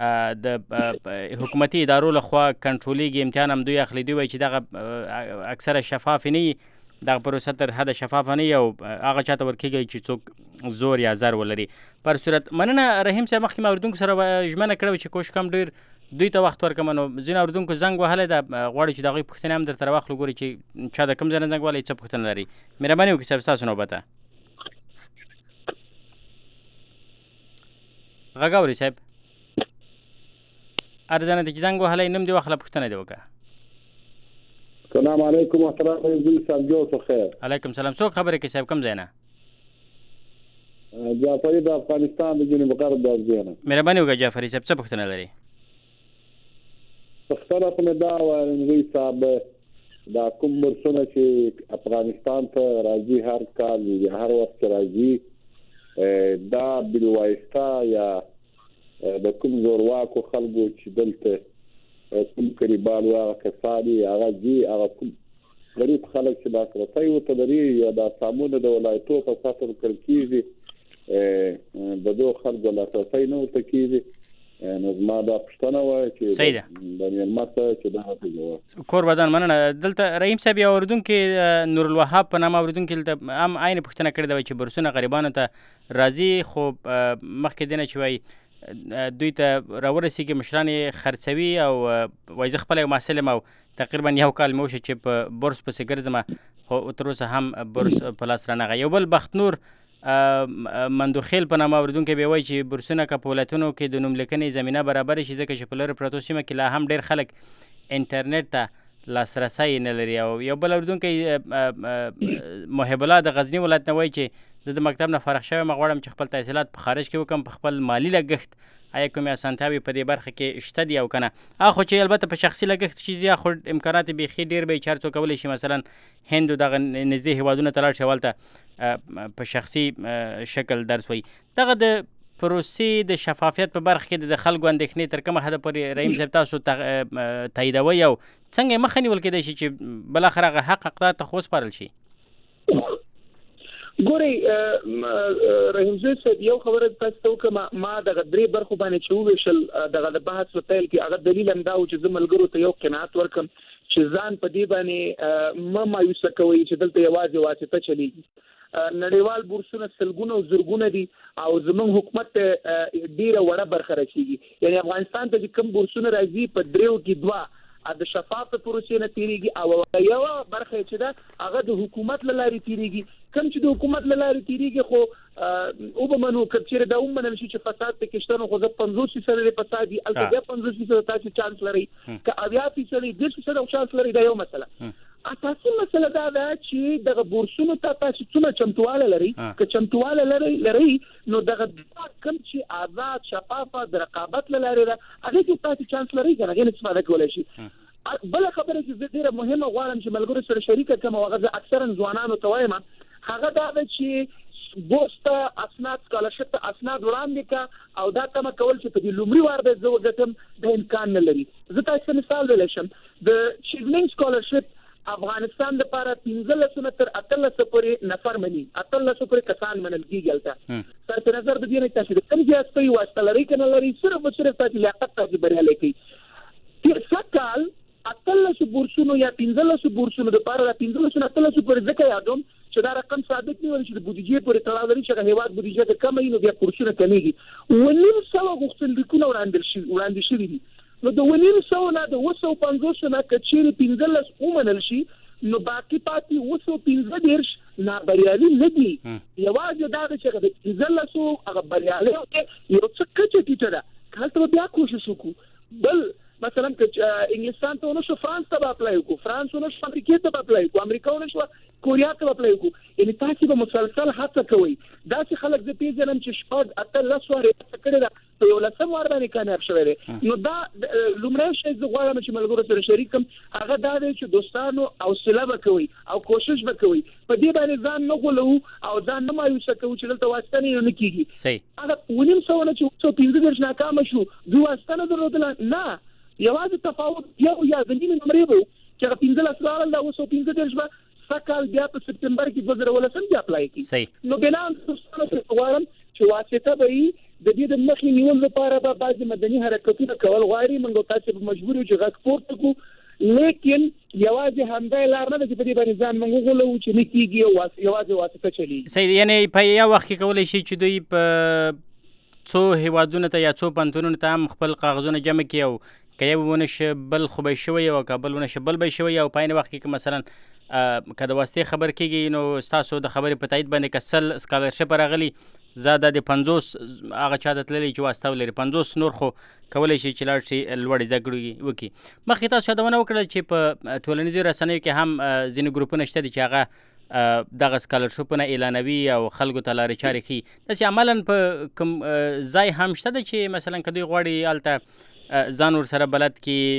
د حکومتي ادارو لخوا کنټرولېږي، امتحان هم دوی اخلي، دوی وایي چې دغه اکثره شفاف نه وي، دغه پروسه تر حده شفاف نه وي او هغه چاته ورکېږي چې څوک زور یا زر ولري. پر صورت مننه رحیم صاحب، مخکې مې اورېدونکو سره ژمنه کړې چې کوشش کوم ډېر دوی ته وخت ورکړم. نو ځینې اورېدونکو زنګ وهلی ده، غواړي چې د هغوی پوښتنې هم درته راواخلو، ګوري چې چا د کوم ځای نه زنګ وهلی، څه پوښتنه لري. مهرباني وکړئ صاحب ستاسو نوبته. غږ اورئ صاحب؟ هر ځای نه چې زنګ وهلی نوم دې واخله، پوښتنه دې وکړه. السلام علیکم ورحمة الله صاحب، جو خیر. علیکم سلام. څوک خبرې کوي صاحب، کوم ځای نه؟ جعفري د افغانستان د جنوب غرب د ځای نه. مهرباني وکړه جعفري صاحب، څه پوښتنه لري؟ پوښتنه خو مې دا وه صاحب، دا کوم برسونه چې افغانستان ته راځي هر کال هر وخت راځي، دا بالواسطه یا د کوم زورواکو خلکو چې دلته کوم قریبان و هغه کسان دي هغه ځي، هغه کوم غریب خلک چې لاسرسی ورته لري یا دا سامونه د ولایتو په سطح ورکړل کېږي، د دغو خلکو لاسرسی نه ورته کېږي. نو زما دا پوښتنه وه چې د میلمه څه چې دغه ته جواب. کور بدن مننه. دلته رحیم صاحب یو اورېدونکي نورالوهاب په نامه اورېدونکي دلته هم عین پوښتنه کړې ده چې برسونه غریبانو ته راځي، خو مخکې دی نه چې وایي دوی ته راورسېږي، مشران یې خرڅوي او وایي زه خپله یو محصل یم او تقریبا یو کال مې وشو چې په بورس پسې ګرځم، خو تر اوسه هم بورس په لاس رانغی. یو بل بختنور مندوخیل په نامه اورېدونکی بیا وایي چې بورسونه که په ولایتونو کې د نوملیکنې زمینه برابره شي، ځکه چې په لرې پرتو سیمه کې لا هم ډېر خلک انټرنیټ ته لاسرسی نه لري. او یو بل اورېدونکی محب الله د غزني ولایت نه وایي چې زه د مکتب نه فارغ شوی یم، غواړم چې خپل تحصیلات په خارج کې وکړم، په خپل مالي لګښت آیا کومې اسانتیاوې په دې برخه کې شته دي او که نه؟ هغه خو چې البته په شخصي لګښت شي زیات، خو امکانات یې بیخي ډېر به وي چې هر څوک کولی شي مثلا هند او دغه نږدې هېوادونو ته لاړ شي، هلته په شخصي شکل درس وایي. دغه د پروسې د شفافیت په برخه کې د خلکو اندېښنې تر کومه حده پورې رحیم صاحب تاسو تاییدوئ او څنګه یې مخه نیول کېدای شي چې بالاخره هغه حق حقدار ته خو وسپارل شي؟ ګورئ رحیم صاحب، یو خبره تاسو ته وکړم، ما دغه درې برخو باندې چې وویشل دغه د بحث په پیل کې، هغه دلیل هم دا و چې زه ملګرو ته یو قناعت ورکړم چې ځان په دې باندې مه مایوسه کوئ چې دلته یوازې واسطه چلیږي. نړیوال بورسونه سلګونه او زرګونه دي او زموږ حکومت ته ډېره وړه برخه رسېږي. یعنې افغانستان ته چې کوم بورسونه راځي په دریو کې دوه د شفاف پروسې نه تیریږي او یوه برخه چې ده هغه د حکومت له لارې تیریږي. کوم چې د حکومت له لارې تیریږي خو وبمنو که چېرې دا ومنل شي چې فساد پکې شته، نو خو زه پنځوس فیصده فساد وي، هلته بیا پنځوس فیصده تاسو چانس لرئ، که اویا فیصده دېرش فیصده چانس لرئ، دا یو مسله. اساسي مسله دا ده چې دغه بورسونو ته تاسو څونه چمتواله لري که چمتواله لري لري نو دغه کم چې آزاد شفافه د رقابت لري هغه کې تاسو چانس لري کنه غیر استفاده کولای شي. بل خبره چې ډیره مهمه غواړم چې ملګرو سره شریک کړم او هغه اکثرا ځوانانو ته وایم هغه دا ده چې بوسته اسناد سکالرشپ اسناد وړاندې کا او دا تم کول چې په دې لومړي وار به زه وګټم د امکان نه لري. زه تاسو مثال ولشم د چیلینګ سکالرشپ افغانستان د لپاره پنځلس نه تر اتلس پورې نفر مني اتلس پورې کسان منل کیږي. تر په نظر د دې نه چې کوم ځای ستوي واسطه لري کنه لري صرف صرف تاسو لیاقت تاسو بریالي کی. څکال اتلس بورسونو یا پنځلس بورسونو د لپاره پنځلس نه اتلس پورې ځکه یادوم چې دا رقم ثابت نه ول چې د بودیجې پورې تړاو لري چې هیواد بودیجې ته کم نه بیا بورسونه کمیږي. ونیم سو غوښتنلیکونه وړاندې شي وړاندې شي دي نو د ونیم سو نه د وسو پنځوس نه کچېری پنځلس ومنل شي نو باقي پاتې وسو پنځه دیرش نابریالي نه دي. یوازې دا چې د پنځلسو هغه بریالي یو څه کچې ټیټه ده کله بیا کوشش وکړو. بل مثلا که انګلستان ته ونشو فرانس ته اپلای وکړو فرانس ونشو امریکا ته اپلای وکړو امریکا ونشو کوریا ته اپلای وکړو یعنی تاسو به مسلسل هڅه کوئ. دا چې خلک د پیژنم چې شپږ اتلس واره کړی دا په یو لسم واره باندې کامیاب شوی دی. نو دا لومړی شی زه غواړم چې ملګرو سره شریک کړم هغه دا دی چې دوستانو حوصله وکوي او کوشش وکوي په دې باندې ځان نه غولو او ځان نه مایوسه کوو چې دلته واسطه نه کیږي. صحیح هغه ونیم سو نه چې څو پنځه درش ناکام شو دوه واسطه نه درلودل نه یوازې تفاوت یو یا زمینه نمرې وو چې هغه پنځلس لارل دا وسو پنځه درش به سکهال بیا په سپتمبر کې دوه زره ولسم بیا اپلای کی. نو بنا تاسو ته غواړم چې واسطه به د دې د مخې نیول لپاره به بعض مدني حرکتونه کول غواړي موږ تاسو په مجبور یو چې غږ پورته کو لیکن یوازې همدا لار نه چې په دې باندې ځان موږ غولو چې نه کیږي او یوازې واسطه چلی. صحیح یعنی په یو وخت کې کولای شي چې دوی په څو هیوادونو ته یا څو پنتونونو ته هم خپل کاغذونه جمع کړي او که یو ونشه بل خو به شوی او که بل ونشه بل به شوی او په عین وخت کې مثلا که د واسطې خبر کېږي نو ستاسو د خبرې په تایید باندې که سل سکالرشپ راغلي زه د پنځوس هغه چا ته تللی چې واسطه ولري پنځوس نور خو کولی شي چې لاړ شي لوړې زده کړې وکړي. مخکې تاسو یادونه وکړه چې په ټولنیزو رسنیو کې هم ځینې ګروپونه شته دي چې هغه دغه سکالرشپونه اعلانوي او خلکو ته لارې چارې ښیي. داسې عملا په کوم ځای هم شته ده چې مثلا که دوی غواړي هلته ځان ورسره بلد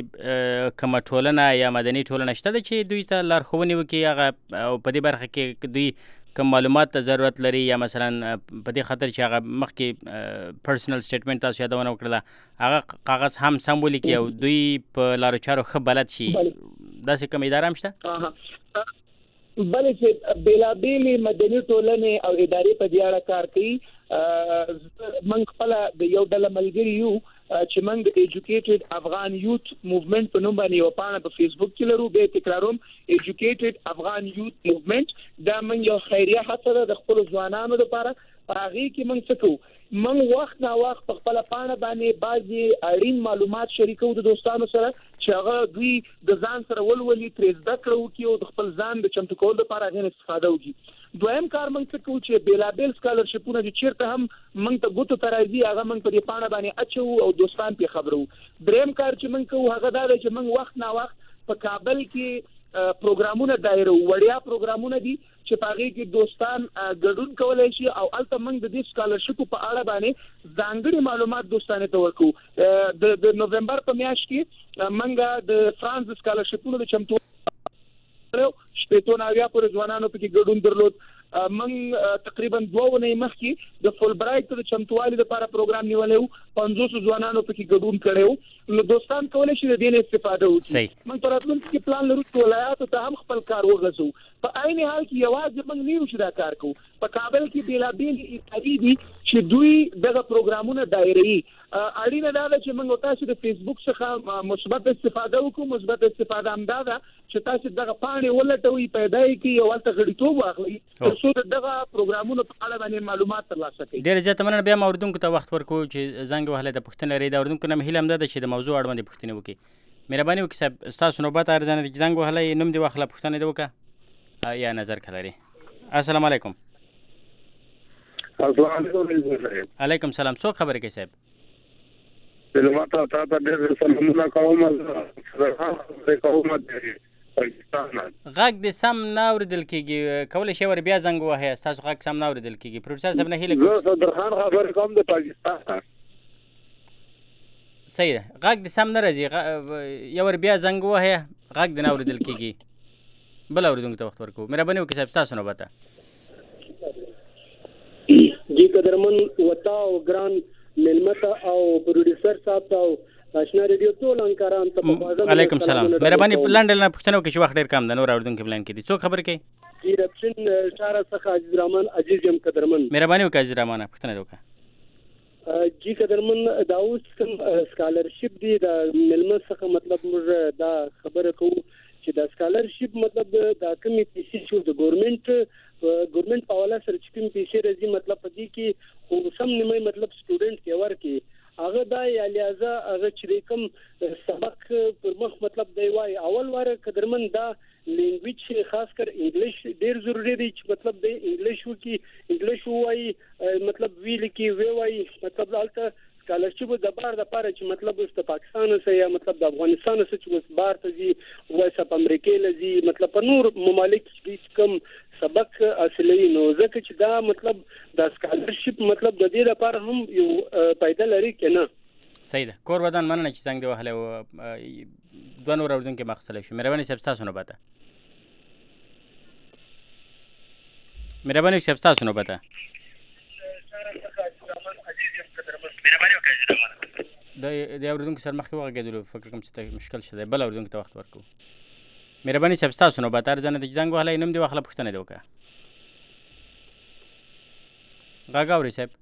کې کومه ټولنه یا مدني ټولنه شته ده چې دوی ته لارښوونې وکړي هغه او په دې برخه کې دوی کوم معلومات ته ضرورت لري یا مثلا په دې خاطر چې هغه مخکې پرسنل سټیټمنټ تاسو یادونه وکړله هغه کاغذ هم سم ولیکي او دوی په لارو چارو ښه بلد شي داسې کوم اداره هم شته؟ بلې چې بېلابېلې مدني ټولنې او ادارې په دې اړه کار کوي. موږ خپله د یو ډله ملګري یو چې موږ د ایجوکیټډ افغان یوت موومېنټ په نوم باندې یو پاڼه په فیسبوک کې لرو به تکراروم ایجوکیټډ افغان یوت موومېنټ دا موږ یو خیریه هڅه ده د خپل ځوانانو لپاره په هغه کې موږ څه کوو موږ وخت نا وخت په خپل پاڼه باندې بعضي اړین معلومات شریکو د دوستانو سره چې هغه دوی د ځان سره ولولي ترې زده کړو کې او د خپل ځان د چمتو کولو لپاره غوښتنه استفاده وکړي. دویم کار موږ څه کوو چې بیلابل سکالرشپونه چې چیرته هم موږ ته ګوتو ترازی هغه موږ په دې پاڼه باندې اچو او دوستان په خبرو. دریم کار چې موږ کوو هغه دا دی چې موږ وخت نا وخت په کابل کې پروګرامونه دایره وړیا پروګرامونه دي چې په هغه کې دوستان ګډون کولای شي او البته موږ د دې سکالرشپ په اړه باندې ځانګړي معلومات دوستانه ته ورکو. د نوومبر په میاشت کې موږ د فرانس سکالرشپونو د چمتو شپږ نویا پر ځوانانو په کې ګډون درلود. من تقریبا دوه ونې مخکې د فول برایټ د چمتووالي لپاره پروګرام نیولې پنځوس ځوانانو په کې ګډون کړو نو دوستان کولای شي د دې استفاده وکړي. من په راتلونکي کې پلان لرو چې ولایاتو ته هم خپل کار وغځو. په عین حال کې یوازې موږ نه یو دا کار کوو. په کابل کې بیلابېل ادارې دي چې دوی دغه پروګرامونه دایروي. اړینه دا ده چې موږ تاسو د فیسبوک څخه مثبت استفاده وکړو. مثبت استفاده هم دا ده چې تاسو دغه پاڼې ولټوي پیدا کړئ او ولته غړیتوب واخلئ ترڅو دغه پروګرامونو په اړه باندې معلومات ترلاسه کړئ. ډېر زیات مننه. بیا اوریدونکو ته وخت ورکوو چې زنګ وهلی د پوښتنې لري. د اوریدونکو نه مې هیله هم ده چې د موضوع اړوند پوښتنې وکړي. مهرباني وکړئ صاحب ستاسو نوبت ارزانه ده چې زنګ وهلی نوم دې واخله پوښتنه دې وکړه یا نظر که لري. السلام علیکم. السلام علیکم. علیکم سلام. څوک خبرې کوي صاحب؟ زه ما ته تا ته ډېر سلامونه کوم. زه کوم پاکستان. غږ د سم نه اورېدل کېږي، کولی شئ ور بیا زنګ ووهئ؟ ستاسو غږ سم نه اورېدل کېږي. پروفیسر صاحب نه هیله کوم. زه صدرخان خبرې کوم د پاکستان. صحیح ده، غږ د سم نه راځي، یو ور بیا زنګ ووهئ، غږ د نه اورېدل کېږي. بل اورېدونکو ته وخت ورکوو. مهرباني وکړئ صاحب، ستاسو نوبت ده. جی قدرمن وتا او ګران ملمته او پروډوسر صاحب او آشنا ریډیو ټول انکاران ته په بازار. علیکم سلام. مهرباني لنډ لنډ پوښتنه وکړئ چې وخت ډېر کم ده، نور اورېدونکي بلان کې دي. څوک خبرې کوي؟ جی رپشن اشاره څخه عزیز رحمان عزیز یم قدرمن. مهرباني وکړئ عزیز رحمان، پوښتنه وکړه. جی قدرمن دا اوس کوم سکالرشپ دی د ملمه څخه مطلب موږ دا خبره کوو چې دا سکالرشپ مطلب دا کومې پیسې شو د ګورنمنت ګورنمنت په حواله سره چې کوم پیسې راځي مطلب په دې کې خو سم نیمه مطلب سټوډنټ کې ورکي هغه دا یا لہذا هغه چې کوم سبق پر مخ مطلب دی وای اول واره قدرمن دا لینګویج خاص کر انګلیش ډیر ضروری دی چې مطلب دی انګلیش وکي انګلیش وای مطلب ویل کې وی وای مطلب البته سکالرشپ د بار د پاره چې مطلب د پاکستان سره یا مطلب د افغانستان سره چې بار ته زی وای سپ امریکا لزی مطلب په نور ممالک کې کوم سبق اصلي نو ځکه چې دا مطلب د سکالرشپ مطلب د دې لپاره هم یو پیدا لري کنه. صحیح ده. کور ودان مننه چې څنګه دی وهله او دوه نور اورېدونکي مخصله شو. مهرباني صاحب ستاسو نوبت ده. مهرباني صاحب ستاسو نوبت ده. د د اورېدونکو سره مخکې وغږېدلو فکر کوم چې مشکل شته، بل اورېدونکو ته وخت ورکوو. مهرباني صاحب ستاسو نوبت ارزانه د زنګ وهلی نوم دې واخله پوښتنه دې وکړه. غږ اورئ صاحب؟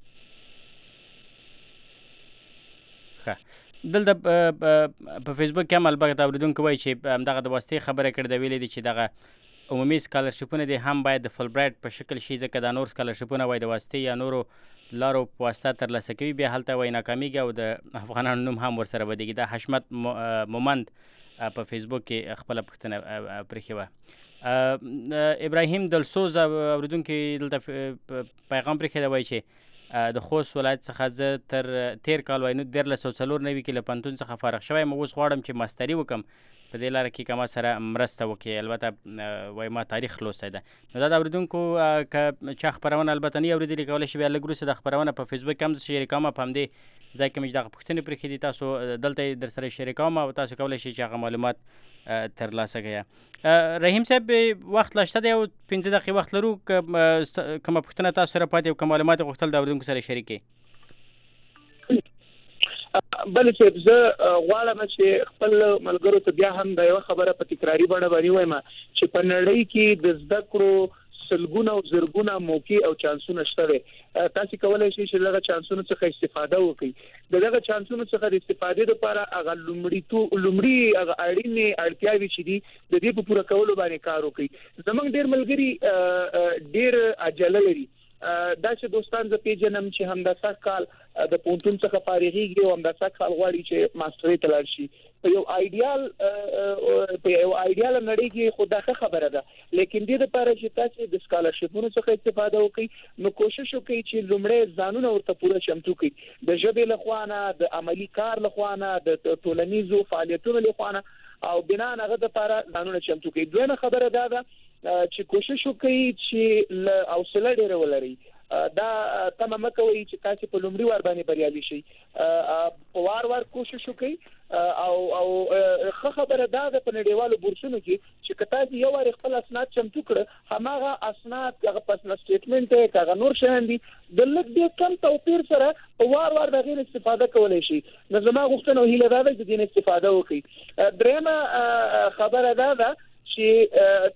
ښه، دلته په فیسبوک کې هم البته اورېدونکي وایي چې همدغه د واسطې خبره کړې ده، ویلې دي چې دغه عمومي سکالرشپونه دي هم باید د فل برایډ په شکل شي، ځکه دا نور سکالرشپونه وایي د واسطې یا نورو لارو په واسطه ترلاسه کوي، بیا هلته وایي ناکامیږي او د افغانانو نوم هم ورسره بدیږي. دا حشمت مومند په فیسبوک کې خپله پوښتنه پرېښې وه. ابراهیم دلسوز اورېدونکي دلته پیغام پرېښی دی، وایي چې د خوست ولایت څخه زه تر تېر کال وایي دیارلس سوه څلور نوي کې له پوهنتون څخه فارغ شوی یم، اوس غواړم چې ماستري وکړم، په دې لاره کې که ما سره مرسته وکړي. البته وایي ما تاریخ لوستی ده. نو دا د اورېدونکو که چا خپرونه البته نه اورېدلې کولی شي بیا لږ وروسته د خپرونه په فیسبوک کې هم زه شریکوم، په همدې ځای کې مې چې دغه پوښتنې پرېښې دي تاسو دلته یې در سره شریکوم او تاسو کولی شئ چې هغه معلومات ترلاسه کړئ. رحیم صاحب وخت لا شته دی او پنځه دقیقې وخت لرو، کومه پوښتنه تاسو سره پاتې او که معلومات یې غوښتل د اورېدونکو سره شریک کړئ؟ بل صاحب زه غواړم چې خپل ملګرو ته بیا هم د یوه خبره په تکراري بڼه باندې ووایم چې په نړۍ کې د زده کړو سلګونه او زرګونه موقع او چانسونه شته دي. تاسو کولای شئ چې دغه چانسونو څخه استفاده وکړئ. دغه چانسونو څخه د استفادې لپاره هغه لومړیتوب لومړی هغه اړینې اړتیاوې چې دي د دې په پوره کولو باندې کار وکړئ. زمونږ ډېر ملګري ډېر عجله لري. دا چې دوستان زه پیژنم چې همدا سږ کال د پوهنتون څخه فارغېږي او همدا سږ کال غواړي چې ماسټرۍ ته لاړ شي. په یو آیډیال په یو آیډیال نړۍ کې خو دا ښه خبره ده، لیکن دې دپاره چې تاسې د سکالرشپونو څخه استفاده وکړئ نو کوشش وکړئ چې لومړی ځانونه ورته پوره چمتو کړئ، د ژبې له خوا نه، د عملي کار له خوا نه، د ټولنیزو فعالیتونو له خوا نه، او بنا هغه دپاره ځانونه چمتو کړئ. دویمه خبره دا ده چې کوشش وکړئ چې له حوصله ډېره ولرئ. دا تمه مه کوئ چې تاسو په لومړي وار باندې بریالي شئ، په وار وار کوشش وکړئ او او ښه خبره دا ده په نړیوالو بورسونو کې چې که تاسو یو وار خپل اسناد چمتو کړه، هماغه اسناد هغه پرسنل سټیټمنټ دی که هغه نور شیان دي، د لږ ډېر کم توپیر سره په وار وار د هغې نه استفاده کولی شئ. نو زما غوښتنه او هیله دا ده چې د دې نه استفاده وکړئ. درېیمه خبره دا ده چې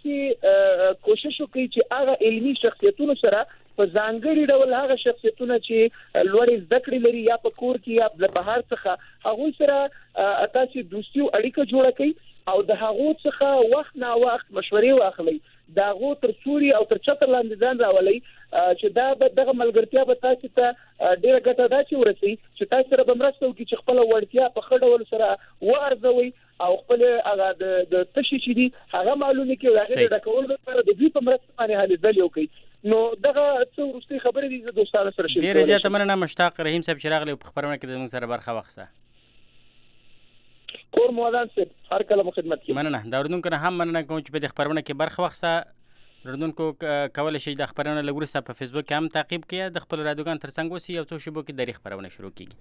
تاسو کوشش وکړئ چې هغه علمي شخصیتونو سره په ځانګړي ډول هغه شخصیتونه چې لوړې زده کړې لري یا په کور کې یا د بهر څخه هغوی سره تاسو دوستي او اړیکه جوړه کړئ او د هغو څخه وخت نا وخت مشورې واخلئ، د هغو تر سوري او تر چتر لاندې ځان راولئ چې دا به دغه ملګرتیا به تاسو ته ډېره ګټه داسې ورسوي چې تاسو سره به مرسته وکړي چې خپله وړتیا په ښه ډول سره وارزوئ او خپل هغه د تشي چې دي هغه معلومه کړئ او هغې د ډکولو لپاره د دوی په مرسته باندې هلې ځلې وکړئ. نو دغه څه وروستۍ خبرې دي زه دوستانو سره شریکولی شم. ډېره زیاته مننه مشتاق رحیم صاحب چې راغلی په خپرونه کې زموږ سره برخه واخیسته. کور موادان صاحب هر کله مو خدمت کوي. مننه. دا اردوونکو نه هم مننه کوم چې په دې خپرونه کې برخه واخیسته. اردوونکو کولی شي د خپرونه له وروسته په فیسبوک کې هم تعقیب کړئ، د خپلو رادیوګانو تر څنګ اوسي، یو څو شیبو کې درې خپرونه شروع کېږي.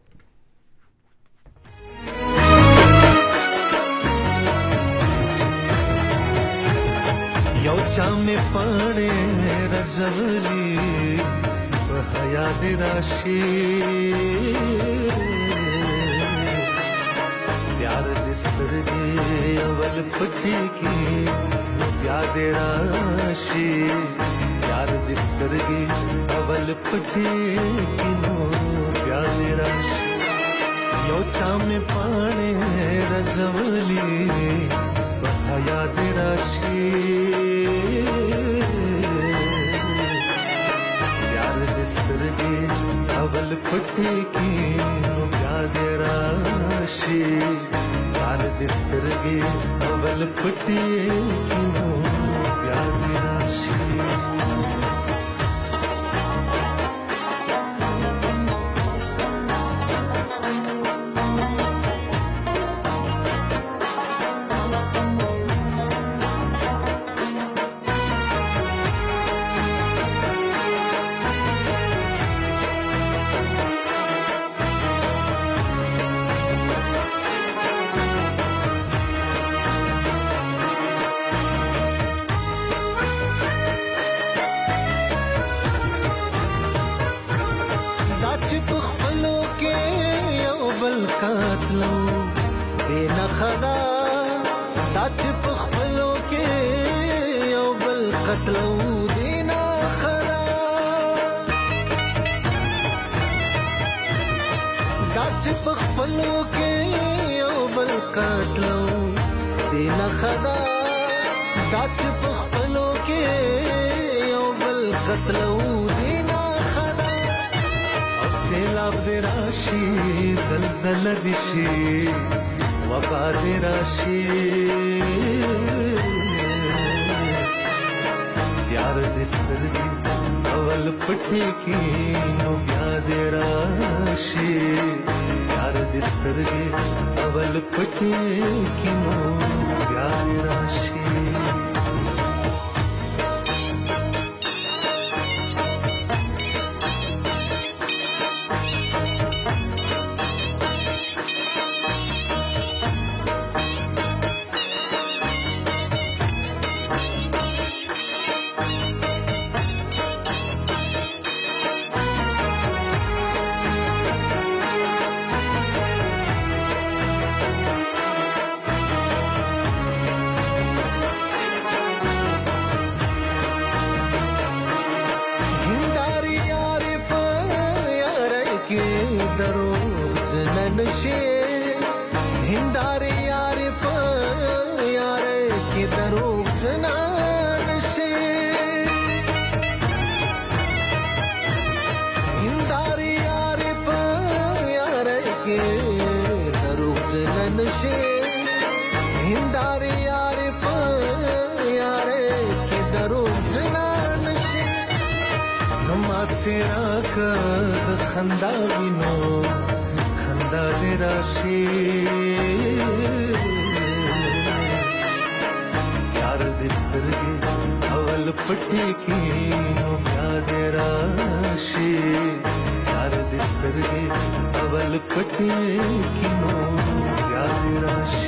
یو چا مې پاڼې رژولي په حیا دې راشي، پیار دې سترګې اول پټې کې بیا دې راشي، پیار دې سترګې اول پټې کې نو بیا دې راشي. یو چا مې پاڼې رژولي په حیا دې راشي، اول پټې کې نو بیا دې راشي، یار دې سترګې اول پټې کې نو بیا دې راشي. زلزله دې شي وبا دې راشي، پیار دې سترګې اول پټې کې نو بیا دې راشي، پیار دې سترګې اول پټې کې نو بیا دې راشي. خندا وینو خندا دې راشي، یار دې سترګې اول پټې کې نو بیا دې راشي، یار دې سترګې اول پټې کې نو بیا دې راشي.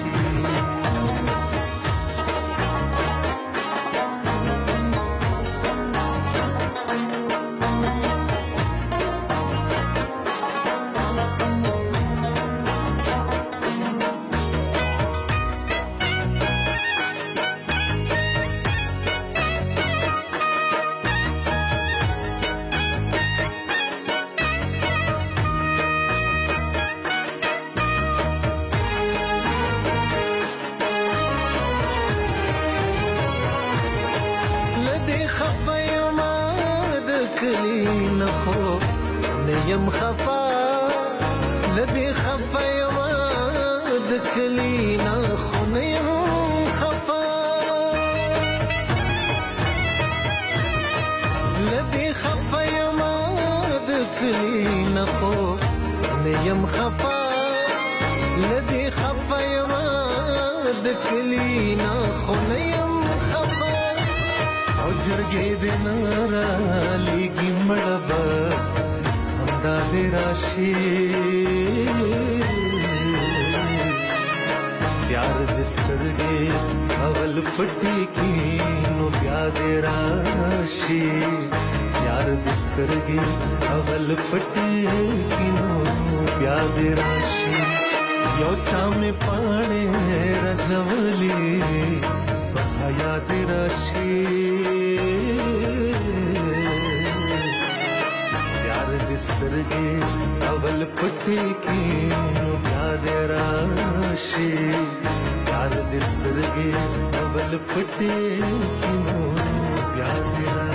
یم خفا لدی خفا یم د کلی نه خو نه یم خفا لدی خفا یم د کلی نه خو نه یم خفا لدی خفا یم جرګې د نارالیږي مړه بس همدا دې راشي प्यार दिस्तरगे अवल पट्टी की नो प्यादे राशि प्यार दिस्तरगे अवल पट्टी की नो प्यादे राशि यो चामे पाने रजवली याद राशि प्यार दिस्तरगे अवल पट्टी की नो प्यादे राशि प्यार दिस्तरगे अवल पट्टी की नो प्यादे राशि